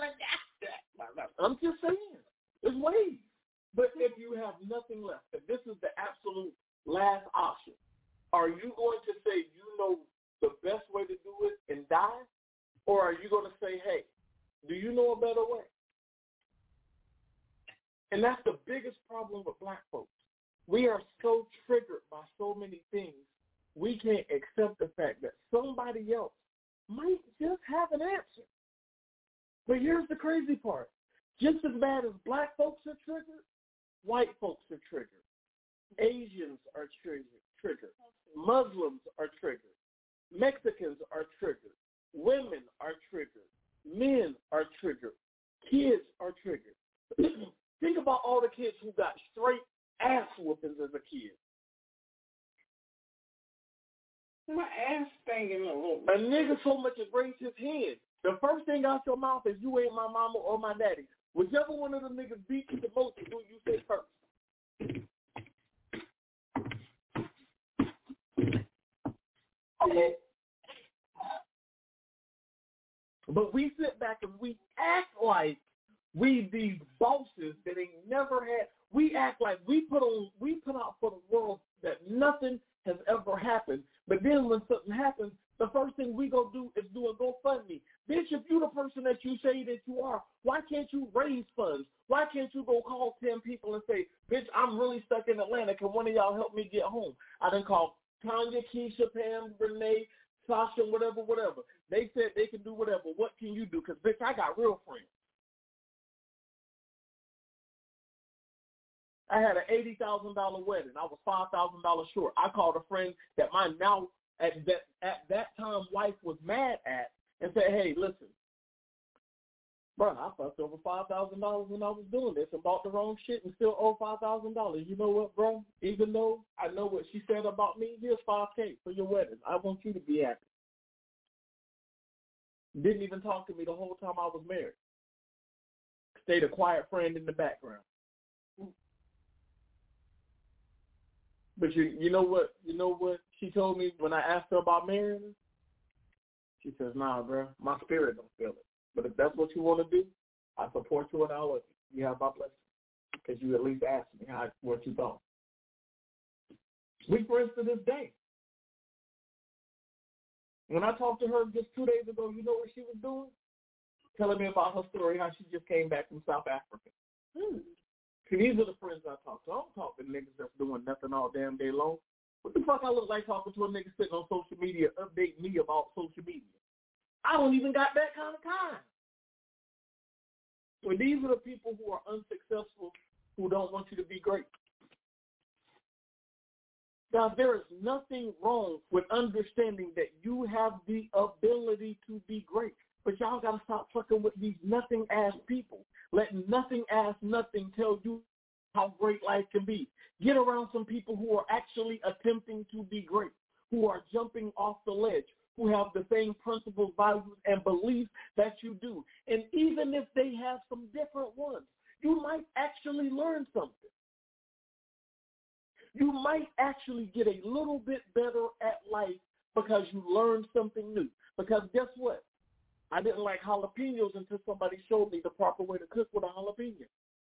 I'm just saying. There's ways. But if you have nothing left, if this is the absolute last option, are you going to say you know the best way to do it and die? Or are you going to say, hey, do you know a better way? And that's the biggest problem with black folks. We are so triggered by so many things, we can't accept the fact that somebody else might just have an answer. But here's the crazy part. Just as bad as black folks are triggered, white folks are triggered. Asians are triggered. Muslims are triggered. Mexicans are triggered. Women are triggered. Men are triggered. Kids are triggered. Think about all the kids who got straight ass whoopings as a kid. My ass stinging a little. A nigga so much as raised his hand. The first thing out your mouth is you ain't my mama or my daddy. Whichever one of them niggas beat you the most, who you say first. Okay. But we sit back and we act like we these bosses that ain't never had. We act like we put out for the world that nothing has ever happened. But then when something happens, the first thing we go do is do a GoFundMe. Bitch, if you the person that you say that you are, why can't you raise funds? Why can't you go call 10 people and say, bitch, I'm really stuck in Atlanta. Can one of y'all help me get home? I done called Tanya, Keisha, Pam, Renee, Sasha, whatever. They said they can do whatever. What can you do? Because, bitch, I got real friends. I had an $80,000 wedding. I was $5,000 short. I called a friend that my now, at that time, wife was mad at and said, hey, listen, Bro, I fucked over $5,000 when I was doing this and bought the wrong shit and still owe $5,000. You know what, bro? Even though I know what she said about me, here's $5K for your wedding. I want you to be happy. Didn't even talk to me the whole time I was married. Stayed a quiet friend in the background. But you know what she told me when I asked her about marrying her? She says, nah, bro, my spirit don't feel it. But if that's what you want to do, I support you and I love you. You have my blessing. Because you at least asked me what you thought. We friends to this day. When I talked to her just 2 days ago, you know what she was doing? Telling me about her story, how she just came back from South Africa. See, these are the friends I talk to. I don't talk to niggas that's doing nothing all damn day long. What the fuck I look like talking to a nigga sitting on social media, updating me about social media? I don't even got that kind of time. So these are the people who are unsuccessful, who don't want you to be great. Now, there is nothing wrong with understanding that you have the ability to be great. But y'all got to stop fucking with these nothing-ass people. Let nothing-ass nothing tell you how great life can be. Get around some people who are actually attempting to be great, who are jumping off the ledge, who have the same principles, values, and beliefs that you do. And even if they have some different ones, you might actually learn something. You might actually get a little bit better at life because you learned something new. Because guess what? I didn't like jalapenos until somebody showed me the proper way to cook with a jalapeno.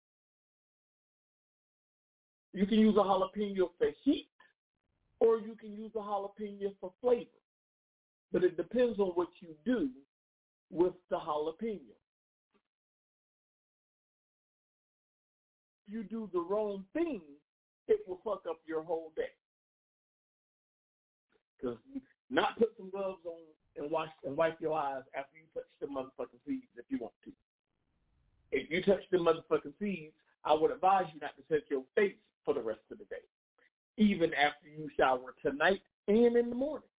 You can use a jalapeno for heat, or you can use a jalapeno for flavor. But it depends on what you do with the jalapeno. If you do the wrong thing, it will fuck up your whole day. Because not put some gloves on and wipe your eyes after you touch the motherfucking seeds if you want to. If you touch the motherfucking seeds, I would advise you not to touch your face for the rest of the day, even after you shower tonight and in the morning.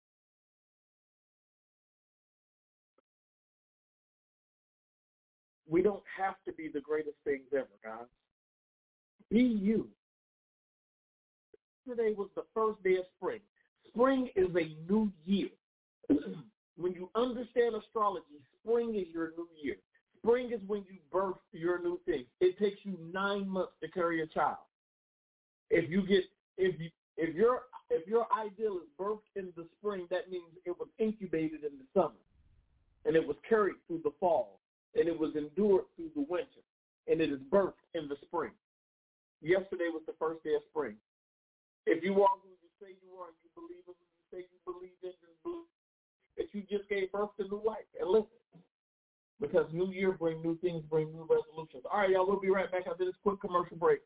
We don't have to be the greatest things ever, guys. Be you. Yesterday was the first day of spring. Spring is a new year. When you understand astrology, spring is your new year. Spring is when you birth your new thing. It takes you 9 months to carry a child. If your ideal is birthed in the spring, that means it was incubated in the summer, and it was carried through the fall, and it was endured through the winter, and it is birthed in the spring. Yesterday was the first day of spring. If you are who you say you are, and you believe in who you say you believe in, that you just gave birth to new life. And listen, because new year bring new things, bring new resolutions. All right, y'all, we'll be right back after this quick commercial break.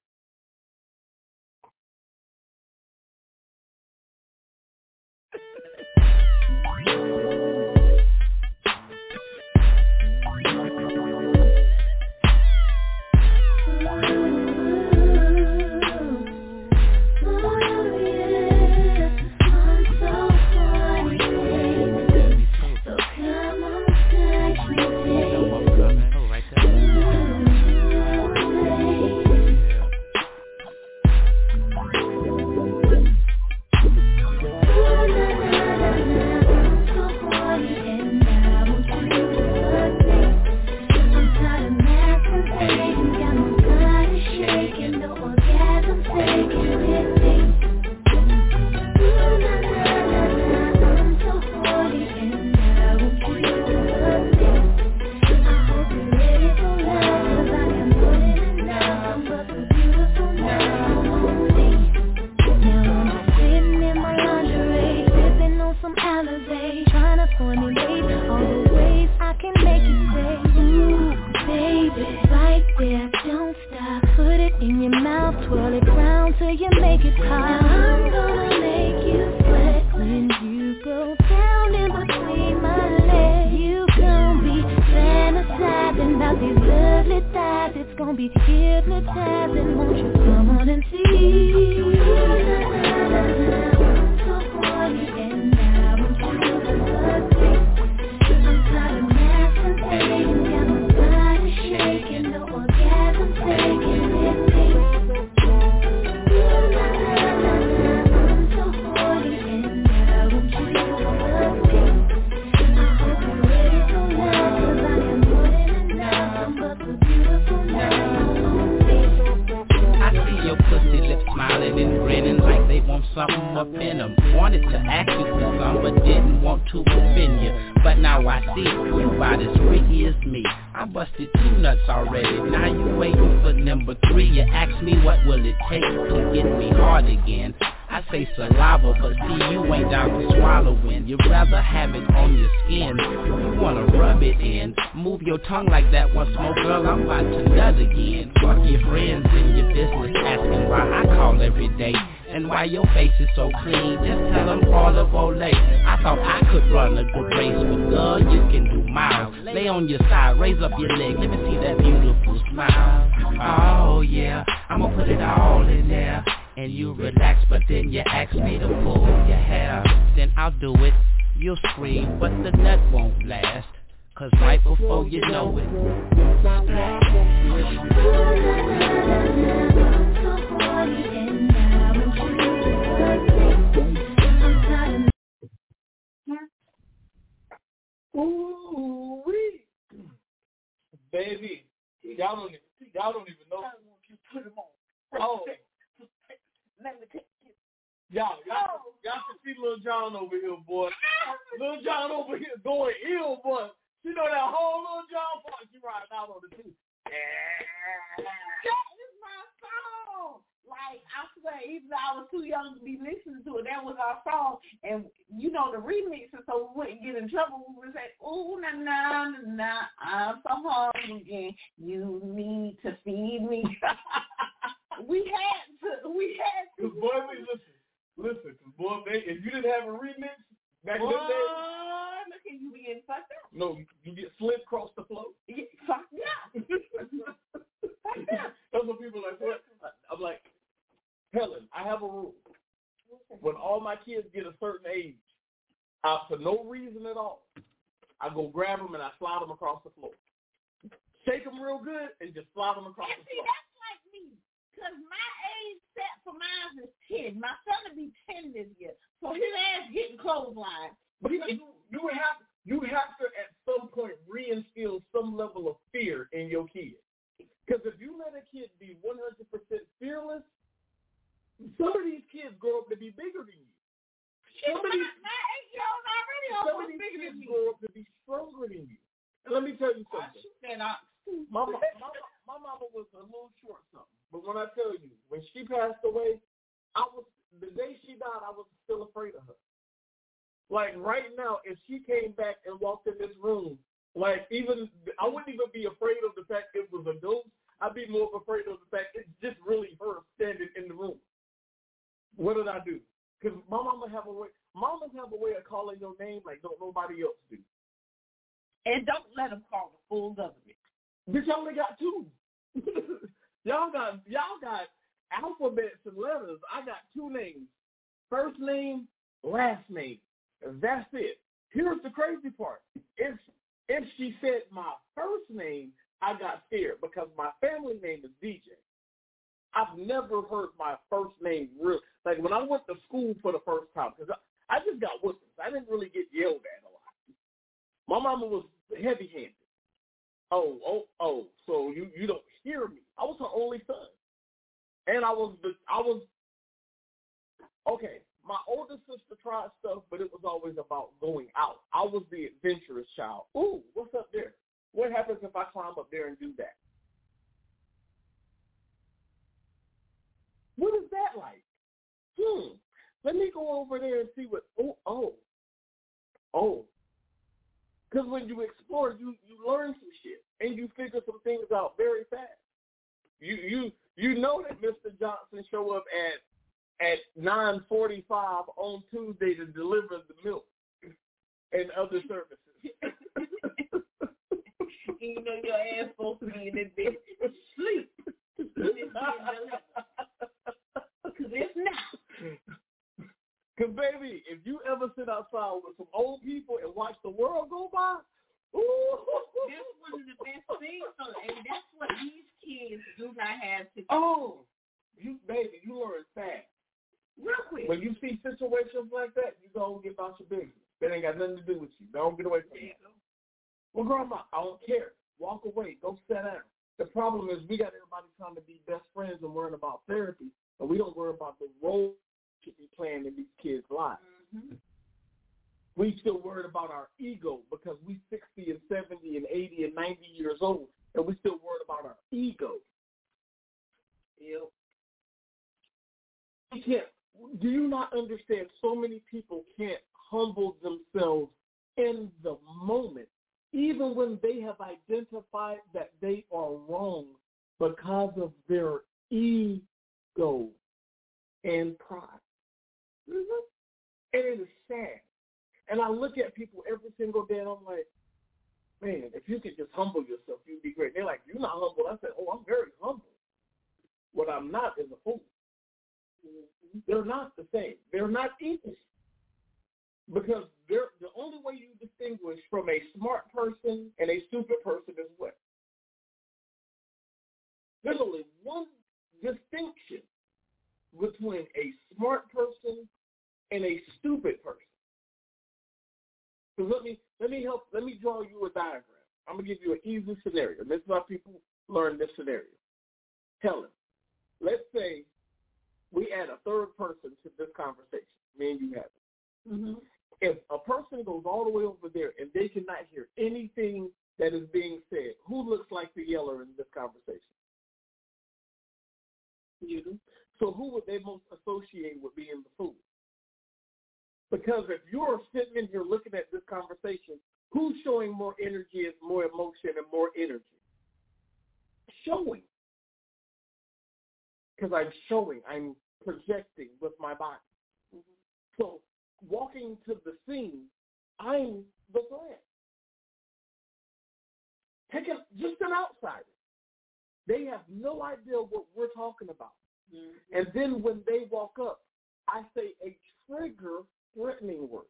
something up in them. Wanted to ask you for some, but didn't want to offend you. But now I see you about as freaky as me. I busted 2 nuts already, now you waiting for number 3. You ask me what will it take to get me hard again. I say saliva, but see you ain't down to swallowing. You'd rather have it on your skin. You wanna rub it in. Move your tongue like that once more, girl, I'm about to nut again. Fuck your friends in your business asking why I call every day. And why your face is so clean, just tell them all of Olay. I thought I could run a good race, but girl, you can do miles. Lay on your side, raise up your leg, let me see that beautiful smile. Oh yeah, I'ma put it all in there. And you relax, but then you ask me to pull your hair. Then I'll do it, you'll scream, but the nut won't last. Cause right before you know it, Ooh-wee. Baby, y'all don't even know. Put them on. Oh. Let me take you. Y'all can see Lil Jon over here, boy. Lil Jon over here going ill, boy. You know that whole Lil Jon part she riding out on the tooth. That is my song. Like, I swear, even though I was too young to be listening to it, that was our song. And, you know, the remixes, so we wouldn't get in trouble. We would say, ooh, na, na, na, na, I'm so hungry again. You need to feed me. We had to. Boy, listen, boy, if you didn't have a remix back in the day, look at you being fucked up. no, you get slid across the floor. Yeah, fucked up. That's what people are like, what? I'm like, Helen, I have a rule. When all my kids get a certain age, for no reason at all, I go grab them and I slide them across the floor. Shake them real good and just slide them across the floor. That's like me. Because my age set for mine is 10. My son will be 10 this year. So his ass getting clothesline. Because you have to at some point reinstill some level of fear in your kid. Because if you let a kid be 100% fearless, some of these kids grow up to be bigger than you. Some of these kids grow up to be stronger than you. And let me tell you something. My mama was a little short something. But when I tell you, when she passed away, the day she died, I was still afraid of her. Like right now, if she came back and walked in this room, like I wouldn't even be afraid of the fact it was a ghost. I'd be more afraid of the fact it's just really her standing in the room. What did I do? Because mamas have a way of calling your name like don't nobody else do. And don't let them call the full government. Bitch, I only got 2. Y'all got alphabets and letters. I got 2 names. First name, last name. That's it. Here's the crazy part. If she said my first name, I got scared because my family name is DJ. I've never heard my first name real. Like when I went to school for the first time, because I just got whippings. I didn't really get yelled at a lot. My mama was heavy-handed. Oh, so you don't hear me. I was her only son. And I was okay. My older sister tried stuff, but it was always about going out. I was the adventurous child. Ooh, what's up there? What happens if I climb up there and do that? What is that like? Let me go over there and see what, Because when you explore, you learn some shit, and you figure some things out very fast. You know that Mr. Johnson show up at 9:45 on Tuesday to deliver the milk and other services. You know your ass supposed to be in this bed sleep. Because it's not. Because, baby, if you ever sit outside with some old people and watch the world go by, ooh. That's one of the best things. And that's what these kids do not have to do. Oh, you learn fast. Real quick. When you see situations like that, you go and get about your business. That ain't got nothing to do with you. Don't get away from me. Well, grandma, I don't care. Walk away. Go sit down. The problem is we got everybody trying to be best friends and worrying about therapy, and we don't worry about the role should be playing in these kids' lives. Mm-hmm. We still worried about our ego because we 60 and 70 and 80 and 90 years old, and we still worried about our ego. You know, do you not understand so many people can't humble themselves in the moment, even when they have identified that they are wrong because of their ego and pride. Mm-hmm. And it is sad. And I look at people every single day and I'm like, man, if you could just humble yourself, you'd be great. They're like, you're not humble. I said, oh, I'm very humble. What I'm not is a fool. They're not the same. They're not equal. Because the only way you distinguish from a smart person and a stupid person is what? There's only one distinction between a smart person and a stupid person. So let me draw you a diagram. I'm gonna give you an easy scenario. This is how people learn this scenario. Helen, let's say we add a third person to this conversation. Me and you have it. Mm-hmm. If a person goes all the way over there and they cannot hear anything that is being said, who looks like the yeller in this conversation? You do. So who would they most associate with being the fool? Because if you're sitting in here looking at this conversation, who's showing more energy and more emotion and more energy? Showing. Because I'm showing. I'm projecting with my body. Mm-hmm. So walking to the scene, I'm the threat. Just an outsider. They have no idea what we're talking about. Mm-hmm. And then when they walk up, I say a trigger threatening word.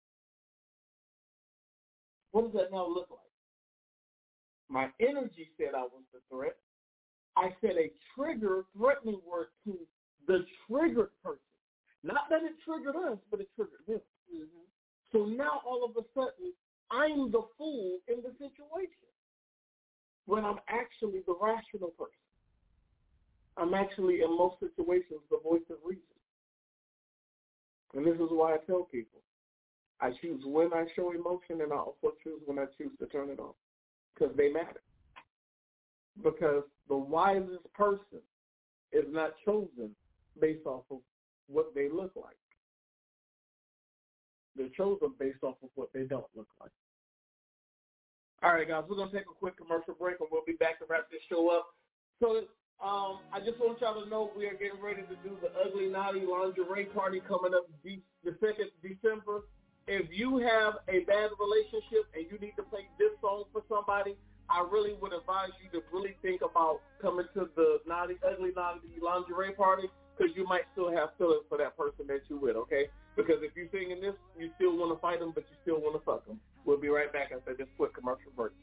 What does that now look like? My energy said I was the threat. I said a trigger threatening word to the triggered person. Not that it triggered us, but it triggered them. Mm-hmm. So now all of a sudden, I'm the fool in the situation when I'm actually the rational person. I'm actually, in most situations, the voice of reason. And this is why I tell people, I choose when I show emotion, and I also choose when I choose to turn it off, because they matter. Because the wisest person is not chosen based off of what they look like. They're chosen based off of what they don't look like. All right, guys, we're going to take a quick commercial break, and we'll be back to wrap this show up. So I just want y'all to know we are getting ready to do the Ugly Naughty Lingerie Party coming up the 2nd December. If you have a bad relationship and you need to play this song for somebody, I really would advise you to really think about coming to the Ugly Naughty Lingerie Party, because you might still have feelings for that person that you're with, okay? Because if you're singing this, you still want to fight them, but you still want to fuck them. We'll be right back after this quick commercial break.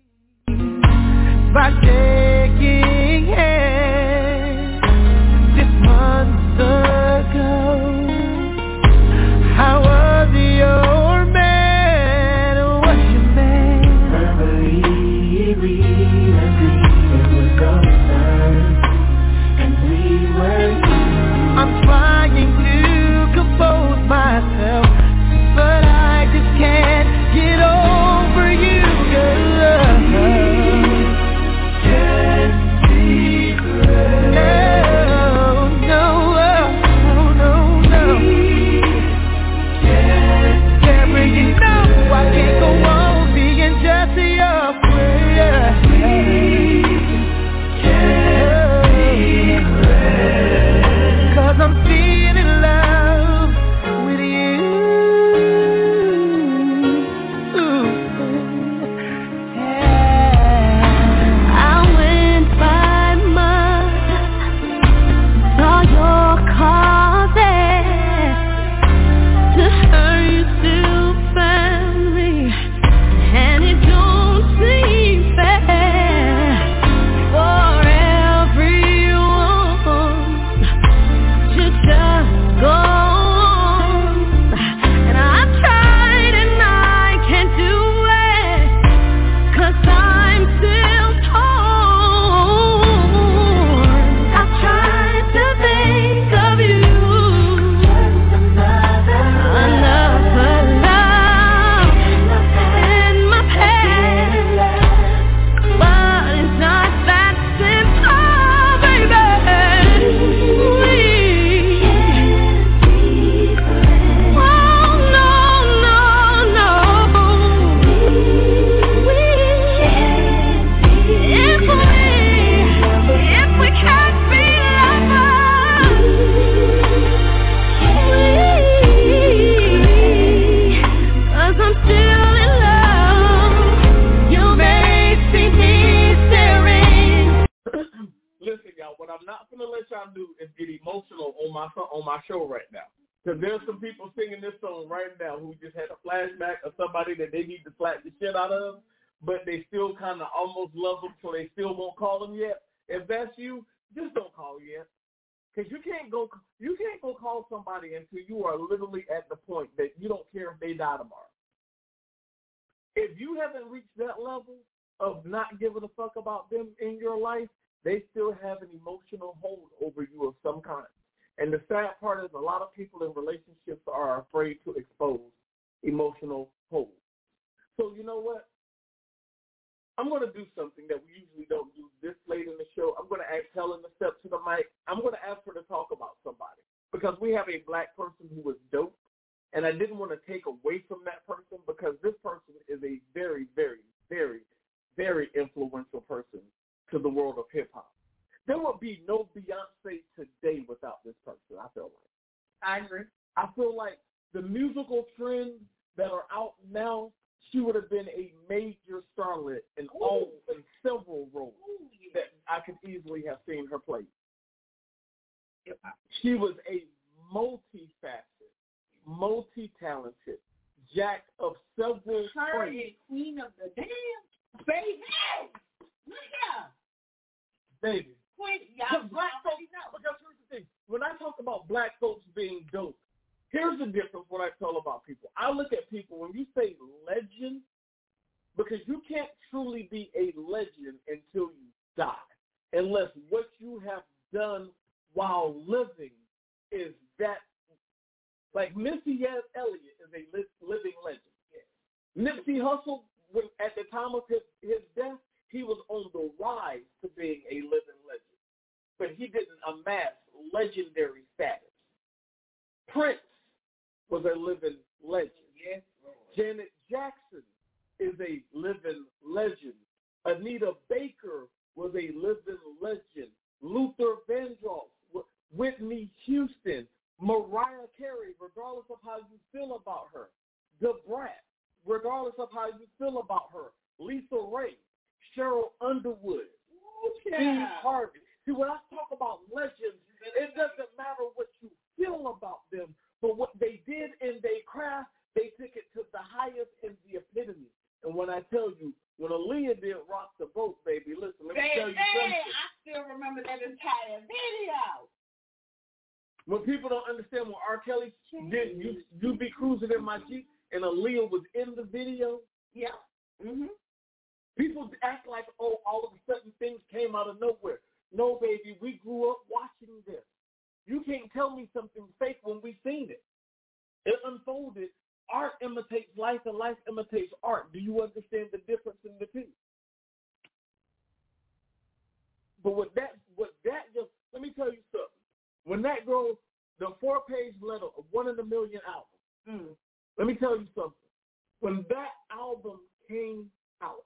By shaking hands 6 months ago, how was your man? Was your man? Verbally we agreed it was over, and we were. I'm trying to compose myself, but I just can't get over you, girl. Yeah. on my show right now. Because there's some people singing this song right now who just had a flashback of somebody that they need to slap the shit out of, but they still kind of almost love them, so they still won't call them yet. If that's you, just don't call yet. Because you can't go call somebody until you are literally at the point that you don't care if they die tomorrow. If you haven't reached that level of not giving a fuck about them in your life, they still have an emotional hold over you of some kind. And the sad part is a lot of people in relationships are afraid to expose emotional hold. So you know what? I'm going to do something that we usually don't do this late in the show. I'm going to ask Helen to step to the mic. I'm going to ask her to talk about somebody because we have a black person who was dope, and I didn't want to take away from that person because this person is a very, very, very, very influential person to the world of hip-hop. There would be no Beyonce today without this person, I feel like. I agree. I feel like the musical trends that are out now, she would have been a major starlet in several roles that I could easily have seen her play. She was a multifaceted, multi-talented, jack of several trades. Queen of the damn baby. Look at baby. Y'all black folks, because here's the thing. When I talk about black folks being dope, here's the difference when I tell about people. I look at people, when you say legend, because you can't truly be a legend until you die, unless what you have done while living is that. Like Missy Elliott is a living legend. Nipsey Hussle, at the time of his death, he was on the rise to being a living legend. But he didn't amass legendary status. Prince was a living legend. Yes, Janet Jackson is a living legend. Anita Baker was a living legend. Luther Vandross, Whitney Houston, Mariah Carey, regardless of how you feel about her. The Brat, regardless of how you feel about her. Lisa Ray, Cheryl Underwood, Steve Harvey. See, when I talk about legends, it doesn't matter what you feel about them, but what they did in their craft, they took it to the highest and the epitome. And when I tell you, when Aaliyah did Rock the Boat, baby, listen, let me tell you something. I still remember that entire video. When people don't understand what R. Kelly did, you be cruising in my Jeep, and Aaliyah was in the video. Yeah. Mm-hmm. People act like, all of a sudden things came out of nowhere. No, baby, we grew up watching this. You can't tell me something fake when we seen it. It unfolded. Art imitates life, and life imitates art. Do you understand the difference in the two? But with that just, let me tell you something. When that girl, the 4-page letter of One in a Million album, let me tell you something. When that album came out,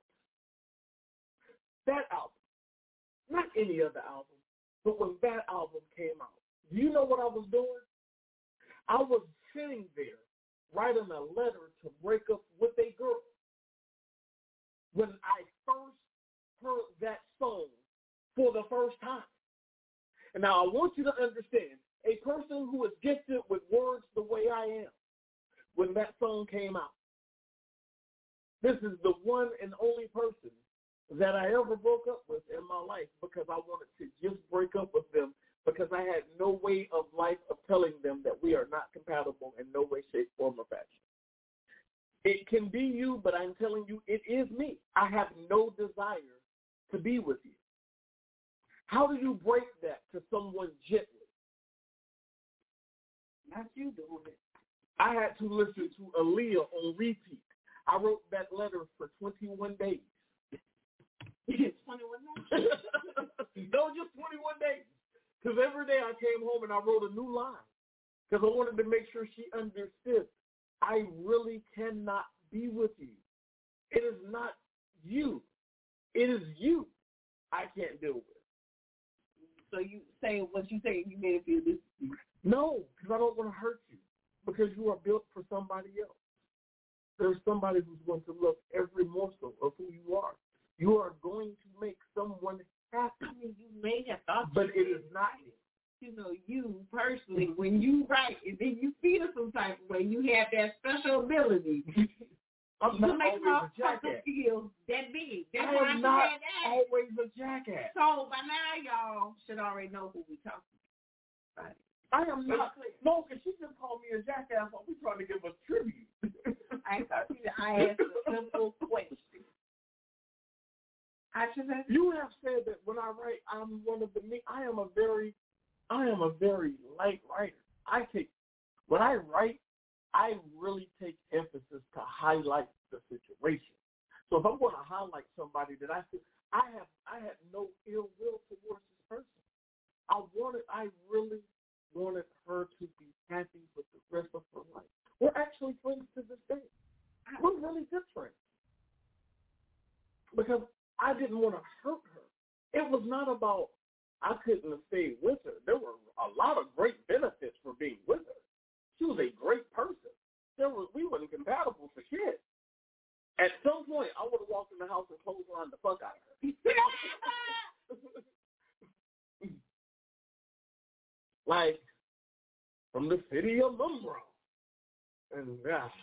not any other album, but when that album came out, do you know what I was doing? I was sitting there writing a letter to break up with a girl. When I first heard that song for the first time. And now I want you to understand, a person who is gifted with words the way I am, when that song came out, this is the one and only person that I ever broke up with in my life because I wanted to just break up with them because I had no way of life of telling them that we are not compatible in no way, shape, form, or fashion. It can be you, but I'm telling you, it is me. I have no desire to be with you. How do you break that to someone gently? Not you doing it. I had to listen to Aaliyah on repeat. I wrote that letter for 21 days. 21 days? No, just 21 days. Because every day I came home and I wrote a new line. Because I wanted to make sure she understood. I really cannot be with you. It is not you. It is you I can't deal with. So you say what you say, you made it feel this. No, because I don't want to hurt you. Because you are built for somebody else. There's somebody who's going to love every morsel of who you are. You are going to make someone happy. I mean, you may have thought, but it is not me. you personally, when you write and then you feel some type of way, you have that special ability. I'm not make always a jackass. feel that big. That's I why am I not said that. always a jackass. So by now, y'all should already know who we talking about. Right. I am not. No, because she just called me a jackass while we trying to give a tribute. I asked a simple question. You have said that when I write, I'm one of the. I am a very light writer. When I write, I really take emphasis to highlight the situation. So if I'm going to highlight somebody that I had no ill will towards this person. I really wanted her to be happy with the rest of her life. We're actually friends to this day. We're really good friends. Because I didn't want to hurt her. It was not about I couldn't have stayed with her. There were a lot of great benefits for being with her. She was a great person. We weren't compatible for shit. At some point, I would have walked in the house and clotheslined the fuck out of her. Like, from the city of Monroe. And,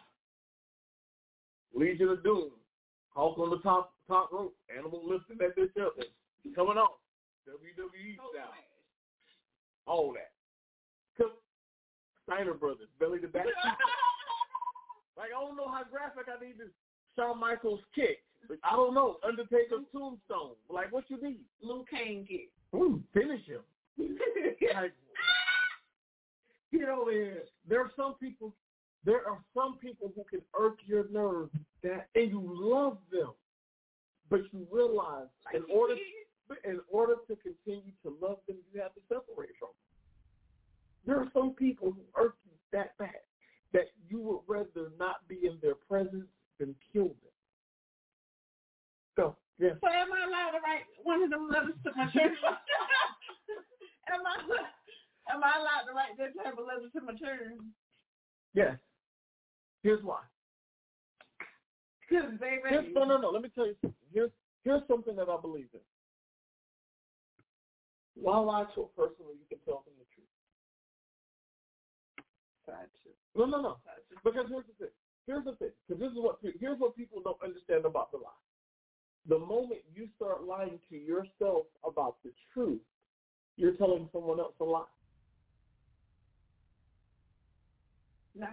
Legion of Doom. Hulk on the top rope. Animal lifting that bitch up. And coming off. WWE style. All that. Steiner Brothers. Belly to back. Like, I don't know how graphic I need to Shawn Michaels kick. I don't know. Undertaker's tombstone. Like, what you need? Luke Kane kick. Finish him. Like, get over here. There are some people who can irk your nerves and you love them. But you realize in order to continue to love them, you have to separate from them. There are some people who irk you that bad that you would rather not be in their presence than kill them. So, yeah. So am I allowed to write one of them letters to my church? Am I allowed to write that type of letter to my church? Yes. Here's why. Because baby. No. Let me tell you something. Here's something that I believe in. Why lie to a person when you can tell them the truth? No. Because here's the thing. Because here's what people don't understand about the lie. The moment you start lying to yourself about the truth, you're telling someone else a lie. No.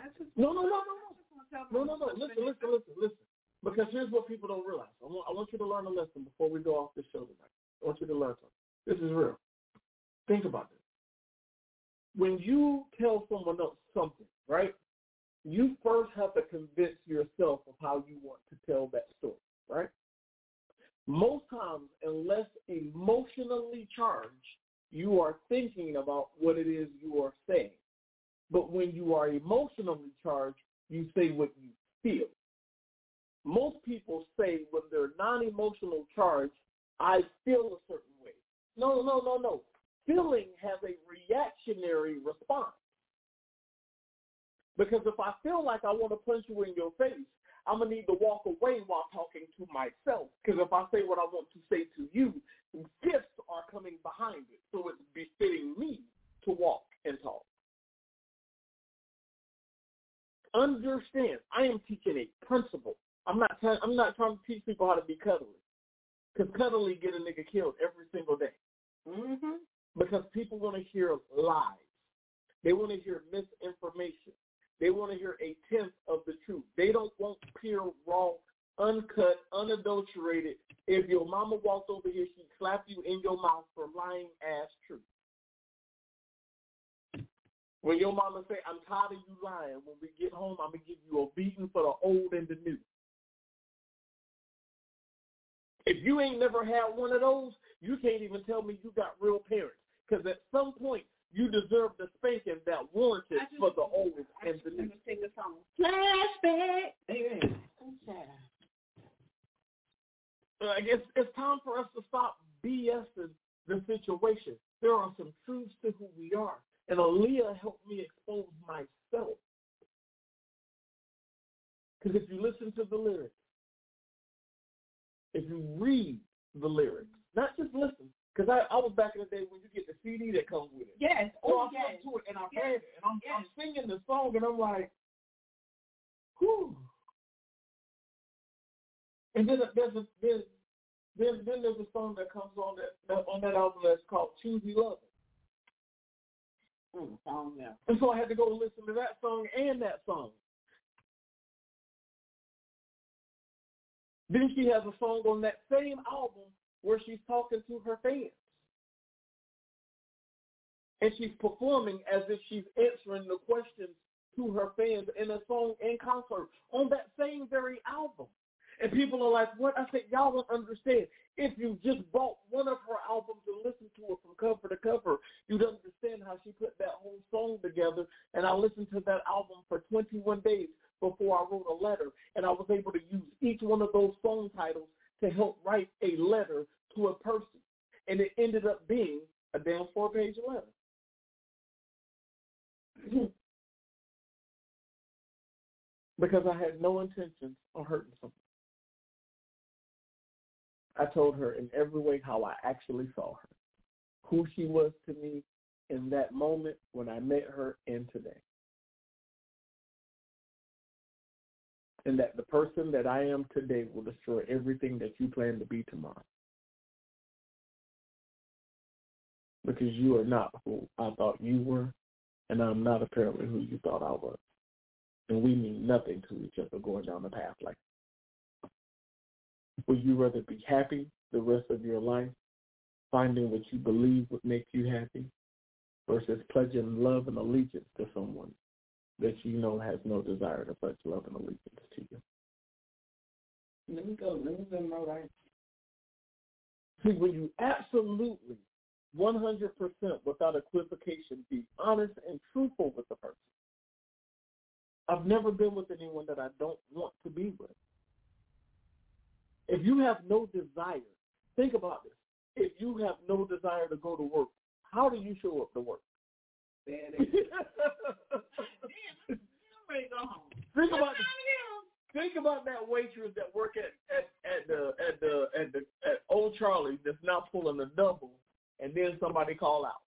Listen. Because here's what people don't realize. I want you to learn a lesson before we go off this show tonight. I want you to learn something. This is real. Think about this. When you tell someone else something, right, you first have to convince yourself of how you want to tell that story, right? Most times, unless emotionally charged, you are thinking about what it is you are saying. But when you are emotionally charged, you say what you feel. Most people say when they're non-emotional charged, I feel a certain way. No. Feeling has a reactionary response. Because if I feel like I want to punch you in your face, I'm going to need to walk away while talking to myself. Because if I say what I want to say to you, gifts are coming behind it. So it's befitting me to walk and talk. Understand, I am teaching a principle. I'm not trying to teach people how to be cuddly. Because cuddly get a nigga killed every single day. Mm-hmm. Because people want to hear lies. They want to hear misinformation. They want to hear a tenth of the truth. They don't want pure, raw, uncut, unadulterated. If your mama walked over here, she'd slap you in your mouth for lying ass truth. When your mama say, I'm tired of you lying, when we get home, I'm going to give you a beating for the old and the new. If you ain't never had one of those, you can't even tell me you got real parents. Because at some point, you deserve the spanking that warranted for the old and the new. Sing a song. Flashback. Amen. I guess it's time for us to stop BSing the situation. There are some truths to who we are. And Aaliyah helped me expose myself. Because if you listen to the lyrics, if you read the lyrics, not just listen, Because I was back in the day when you get the CD that comes with it. Yes. So I flipped to it and I played it, and I'm singing the song, and I'm like, whew. And then there's a song that comes on that album that's called Choose You Love It. Yeah. And so I had to go listen to that song and that song. Then she has a song on that same album where she's talking to her fans. And she's performing as if she's answering the questions to her fans in a song in concert on that same very album. And people are like, what? I said, y'all don't understand. If you just bought one of her albums and listened to it from cover to cover, you'd understand how she put that whole song together. And I listened to that album for 21 days before I wrote a letter. And I was able to use each one of those song titles to help write a letter to a person. And it ended up being a damn 4-page letter. Because I had no intentions of hurting someone. I told her in every way how I actually saw her, who she was to me in that moment when I met her and today. And that the person that I am today will destroy everything that you plan to be tomorrow. Because you are not who I thought you were, and I'm not apparently who you thought I was. And we mean nothing to each other going down the path like that. Would you rather be happy the rest of your life, finding what you believe would make you happy, versus pledging love and allegiance to someone that you know has no desire to pledge love and allegiance to you? Let me go, right. See, when you absolutely, 100% without equivocation, be honest and truthful with the person. I've never been with anyone that I don't want to be with. If you have no desire, think about this. If you have no desire to go to work, how do you show up to work? Think about that waitress that work at Old Charlie that's now pulling a double, and then somebody call out.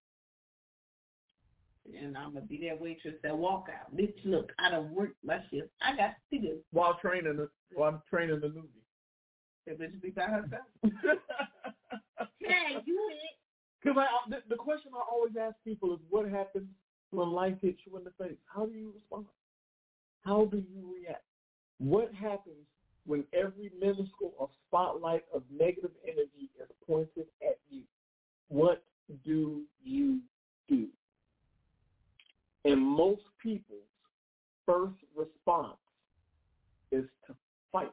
And I'm gonna be that waitress that walk out. Bitch, look, I done worked my shift. I got to do. While I'm training the movie. That bitch be by herself. Yeah, you it. Because the question I always ask people is, what happens when life hits you in the face? How do you respond? How do you react? What happens when every minuscule of spotlight of negative energy is pointed at you? What do you do? And most people's first response is to fight.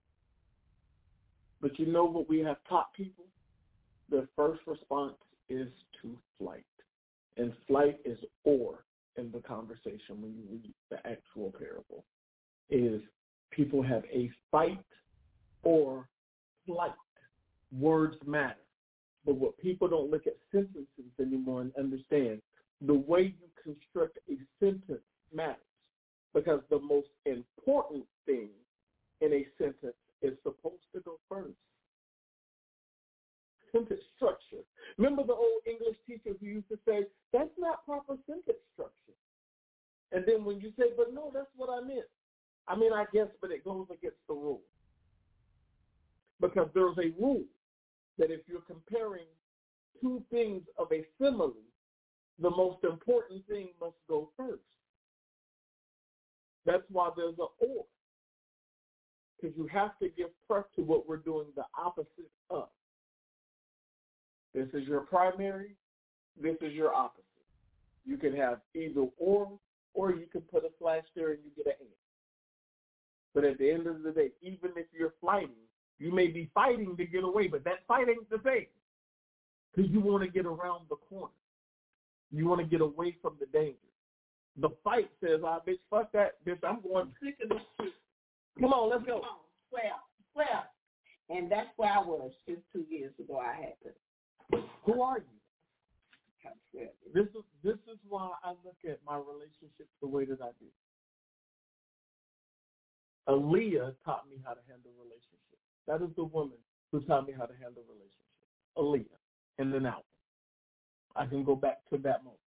But you know what we have taught people? Their first response is to flight. And flight is or in the conversation when you read the actual parable. Is people have a fight or flight. Words matter. But what people don't look at sentences anymore and understand, the way you construct a sentence matters. Because the most important thing in a sentence is supposed to go first. Sentence structure. Remember the old English teacher who used to say, that's not proper sentence structure. And then when you say, but no, that's what I meant. I mean, I guess, but it goes against the rule. Because there's a rule that if you're comparing two things of a simile, the most important thing must go first. That's why there's an or. Because you have to give press to what we're doing the opposite of. This is your primary. This is your opposite. You can have either or you can put a slash there and you get an and. But at the end of the day, even if you're fighting, you may be fighting to get away, but that fight ain't the same. Because you want to get around the corner. You want to get away from the danger. The fight says, bitch, fuck that, bitch, I'm going sick of this shit. Come on, let's go. Come on, swear. And that's where I was just 2 years ago. I had to. Who are you? This is why I look at my relationships the way that I do. Aaliyah taught me how to handle relationships. That is the woman who taught me how to handle relationships. Aaliyah. and then out. I can go back to that moment.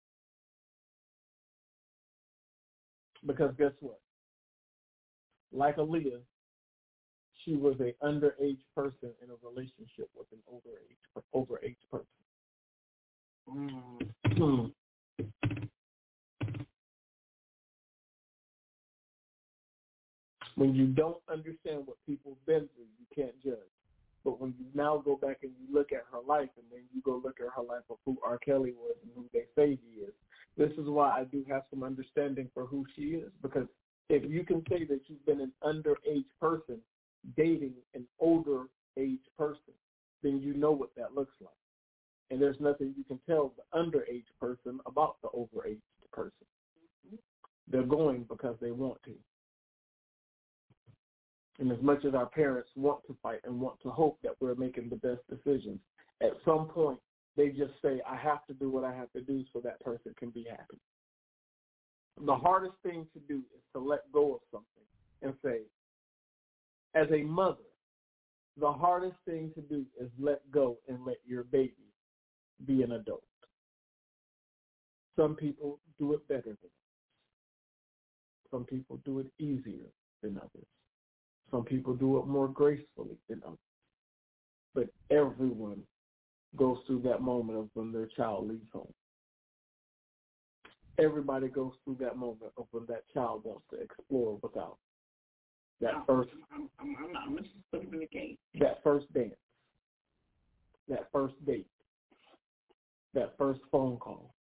Because guess what? Like Aaliyah, she was an underage person in a relationship with an overage person. When you don't understand what people's been through, you can't judge. But when you now go back and you look at her life, and then you go look at her life of who R. Kelly was and who they say he is, this is why I do have some understanding for who she is. Because if you can say that you've been an underage person dating an older age person, then you know what that looks like. And there's nothing you can tell the underage person about the overage person. They're going because they want to. And as much as our parents want to fight and want to hope that we're making the best decisions, at some point they just say, I have to do what I have to do so that person can be happy. The hardest thing to do is to let go of something and say, as a mother, the hardest thing to do is let go and let your baby be an adult. Some people do it better than others. Some people do it easier than others. Some people do it more gracefully than others. But everyone goes through that moment of when their child leaves home. Everybody goes through that moment of when that child wants to explore without that first. That first dance, that first date, that first phone call.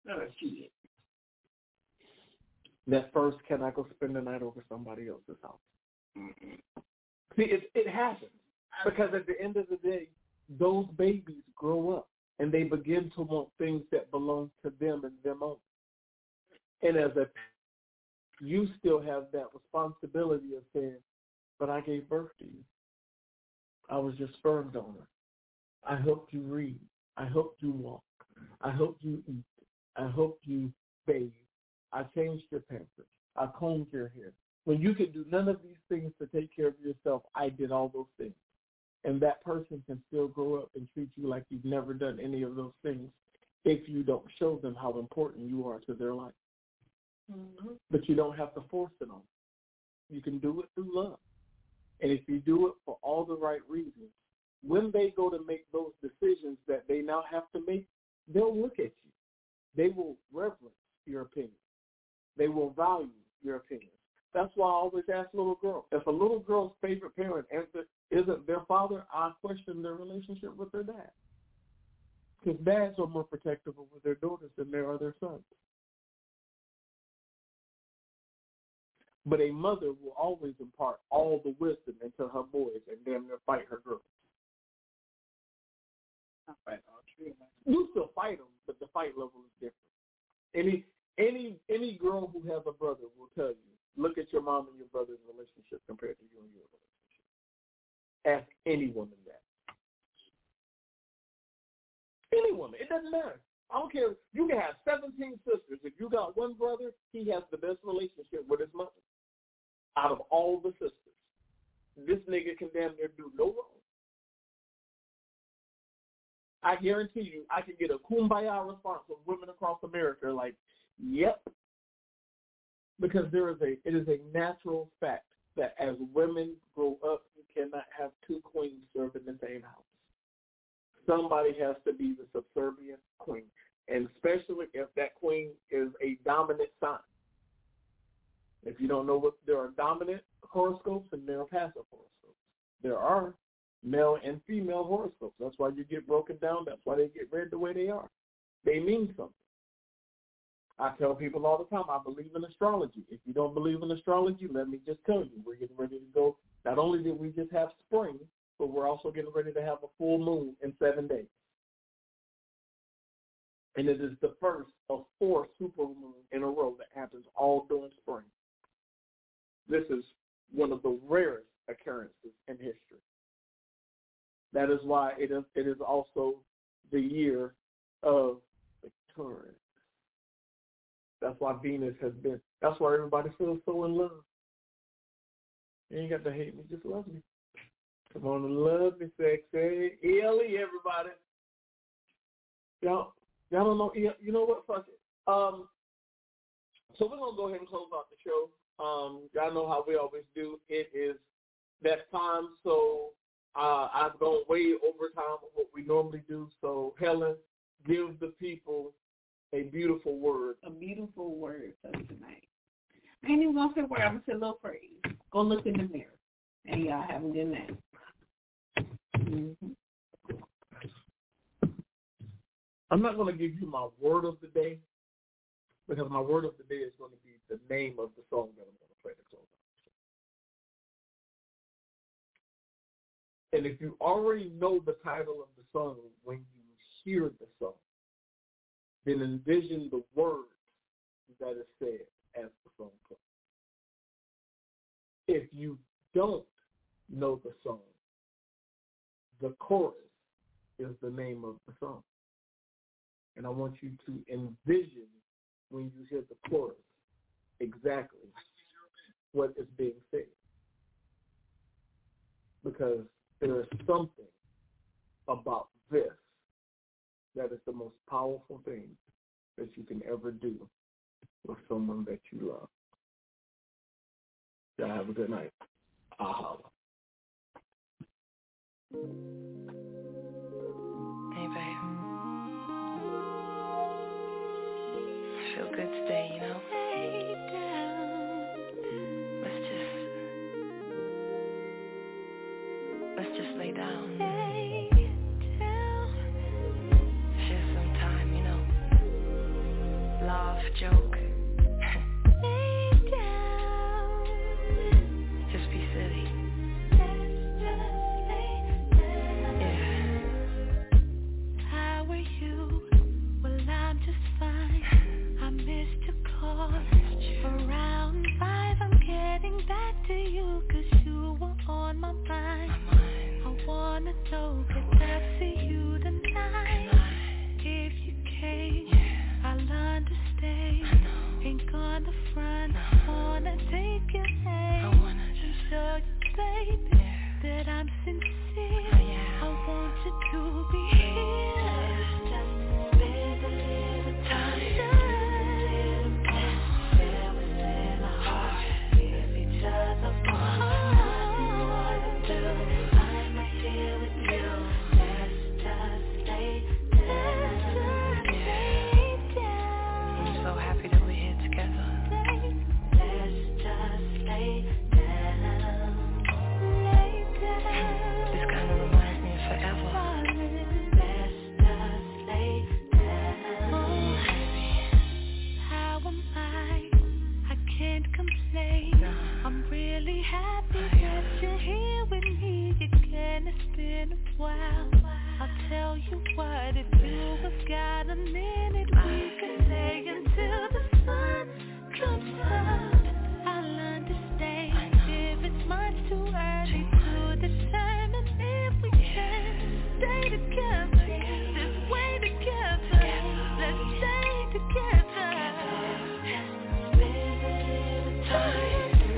That first, can I go spend the night over somebody else's house? See, it happens because at the end of the day, those babies grow up and they begin to want things that belong to them and them only. And as a you still have that responsibility of saying, but I gave birth to you. I was your sperm donor. I helped you read. I helped you walk. I helped you eat. I helped you bathe. I changed your pampers. I combed your hair. When you could do none of these things to take care of yourself, I did all those things. And that person can still grow up and treat you like you've never done any of those things if you don't show them how important you are to their life. Mm-hmm. But you don't have to force it on them. You can do it through love. And if you do it for all the right reasons, when they go to make those decisions that they now have to make, they'll look at you. They will reverence your opinion. They will value your opinion. That's why I always ask little girls. If a little girl's favorite parent isn't their father, I question their relationship with their dad. Because dads are more protective over their daughters than they are their sons. But a mother will always impart all the wisdom into her boys and damn near fight her girls. You still fight them, but the fight level is different. Any girl who has a brother will tell you, look at your mom and your brother's relationship compared to you and your relationship. Ask any woman that. Any woman. It doesn't matter. I don't care. You can have 17 sisters. If you got one brother, he has the best relationship with his mother. Out of all the sisters. This nigga can damn near do no wrong. I guarantee you, I can get a kumbaya response from women across America like, yep. Because it is a natural fact that as women grow up, you cannot have two queens serve in the same house. Somebody has to be the subservient queen, and especially if that queen is a dominant sign. If you don't know what, there are dominant horoscopes and there are passive horoscopes. There are male and female horoscopes. That's why you get broken down. That's why they get read the way they are. They mean something. I tell people all the time, I believe in astrology. If you don't believe in astrology, let me just tell you, we're getting ready to go. Not only did we just have spring, but we're also getting ready to have a full moon in 7 days. And it is the first of 4 super moons in a row that happens all during spring. This is one of the rarest occurrences in history. That is why it is also the year of Victoria. That's why Venus has been. That's why everybody feels so in love. You ain't got to hate me, just love me. Come on and love me, sexy. ELE, everybody. Y'all don't know. You know what? Fuck it. So we're gonna go ahead and close out the show. Y'all know how we always do. It is that time. So I've gone way over time of what we normally do. So Helen, give the people a beautiful word. A beautiful word for tonight. I ain't even gonna say word. I'm gonna say a little phrase. Go look in the mirror, and y'all have a good night. Mm-hmm. I'm not going to give you my word of the day, because my word of the day is going to be the name of the song that I'm going to play to close out. And if you already know the title of the song when you hear the song, then envision the words that is said as the song plays. If you don't know the song, the chorus is the name of the song. And I want you to envision when you hear the chorus exactly what is being said. Because there is something about this that is the most powerful thing that you can ever do with someone that you love. Y'all have a good night. I'll holla. Hey, babe. I feel good today, you know? Let's just lay down. Share some time, you know? Laugh, joke. Just be silly. How are you? Well, I'm just fine. I missed your call. Around 5, I'm getting back to you, 'cause you were on my mind. I wanna know, could I see you tonight? If you came, I'll understand. Ain't gonna front, I wanna take your hand. I wanna just show you, baby, that I'm sincere. I want you to be here. Just spend a little time. Share within our hearts. Give each other more. Nothing more to do. I'm right here with you. Let's just lay down. I'm so happy that we're here together. Let's just lay down. Lay down. This kind of reminds me of forever. Let's just lay down. How am I? I can't complain. I'm really happy that you're here with me again. It's been a while. I'll tell you what, if you have got a minute, we can stay until the sun comes up. I'll understand if it's much too early to determine if we can stay together. This way together. Let's stay together. Just spend a little time.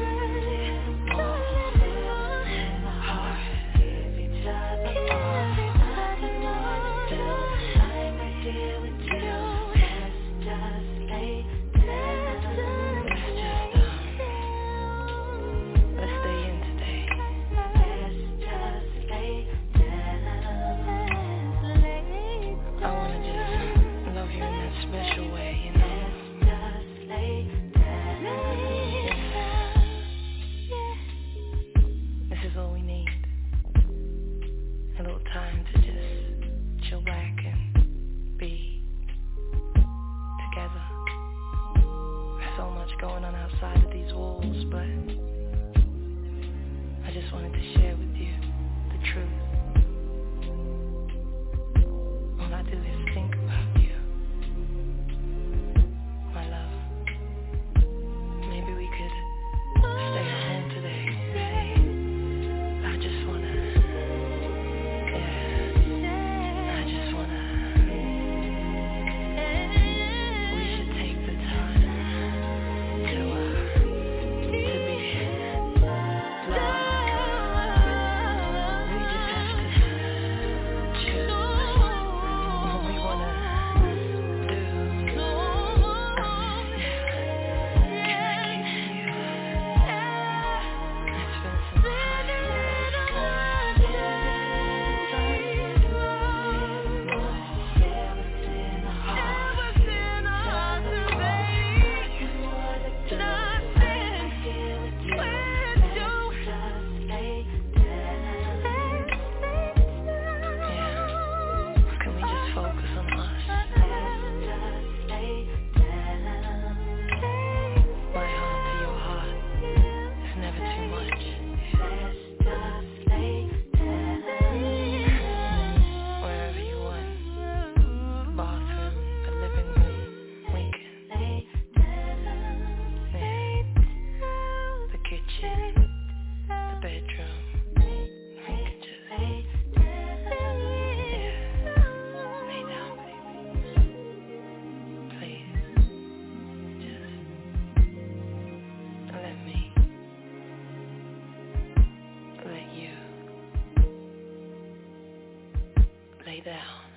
Give each other more. Nothing more to do. I'm right here with you. Let's just lay down. Let's stay in today. Let's just lay down. I wanna just love you in that special way, you know? Let's just lay down. This is all we need. A little time to just chill back and be together. There's so much going on outside of these walls, but I just wanted to share with you the truth. All I do is think about you, my love. Maybe we could stay at home today. I just wanna, I just wanna, we should take the time to be loved. We just down.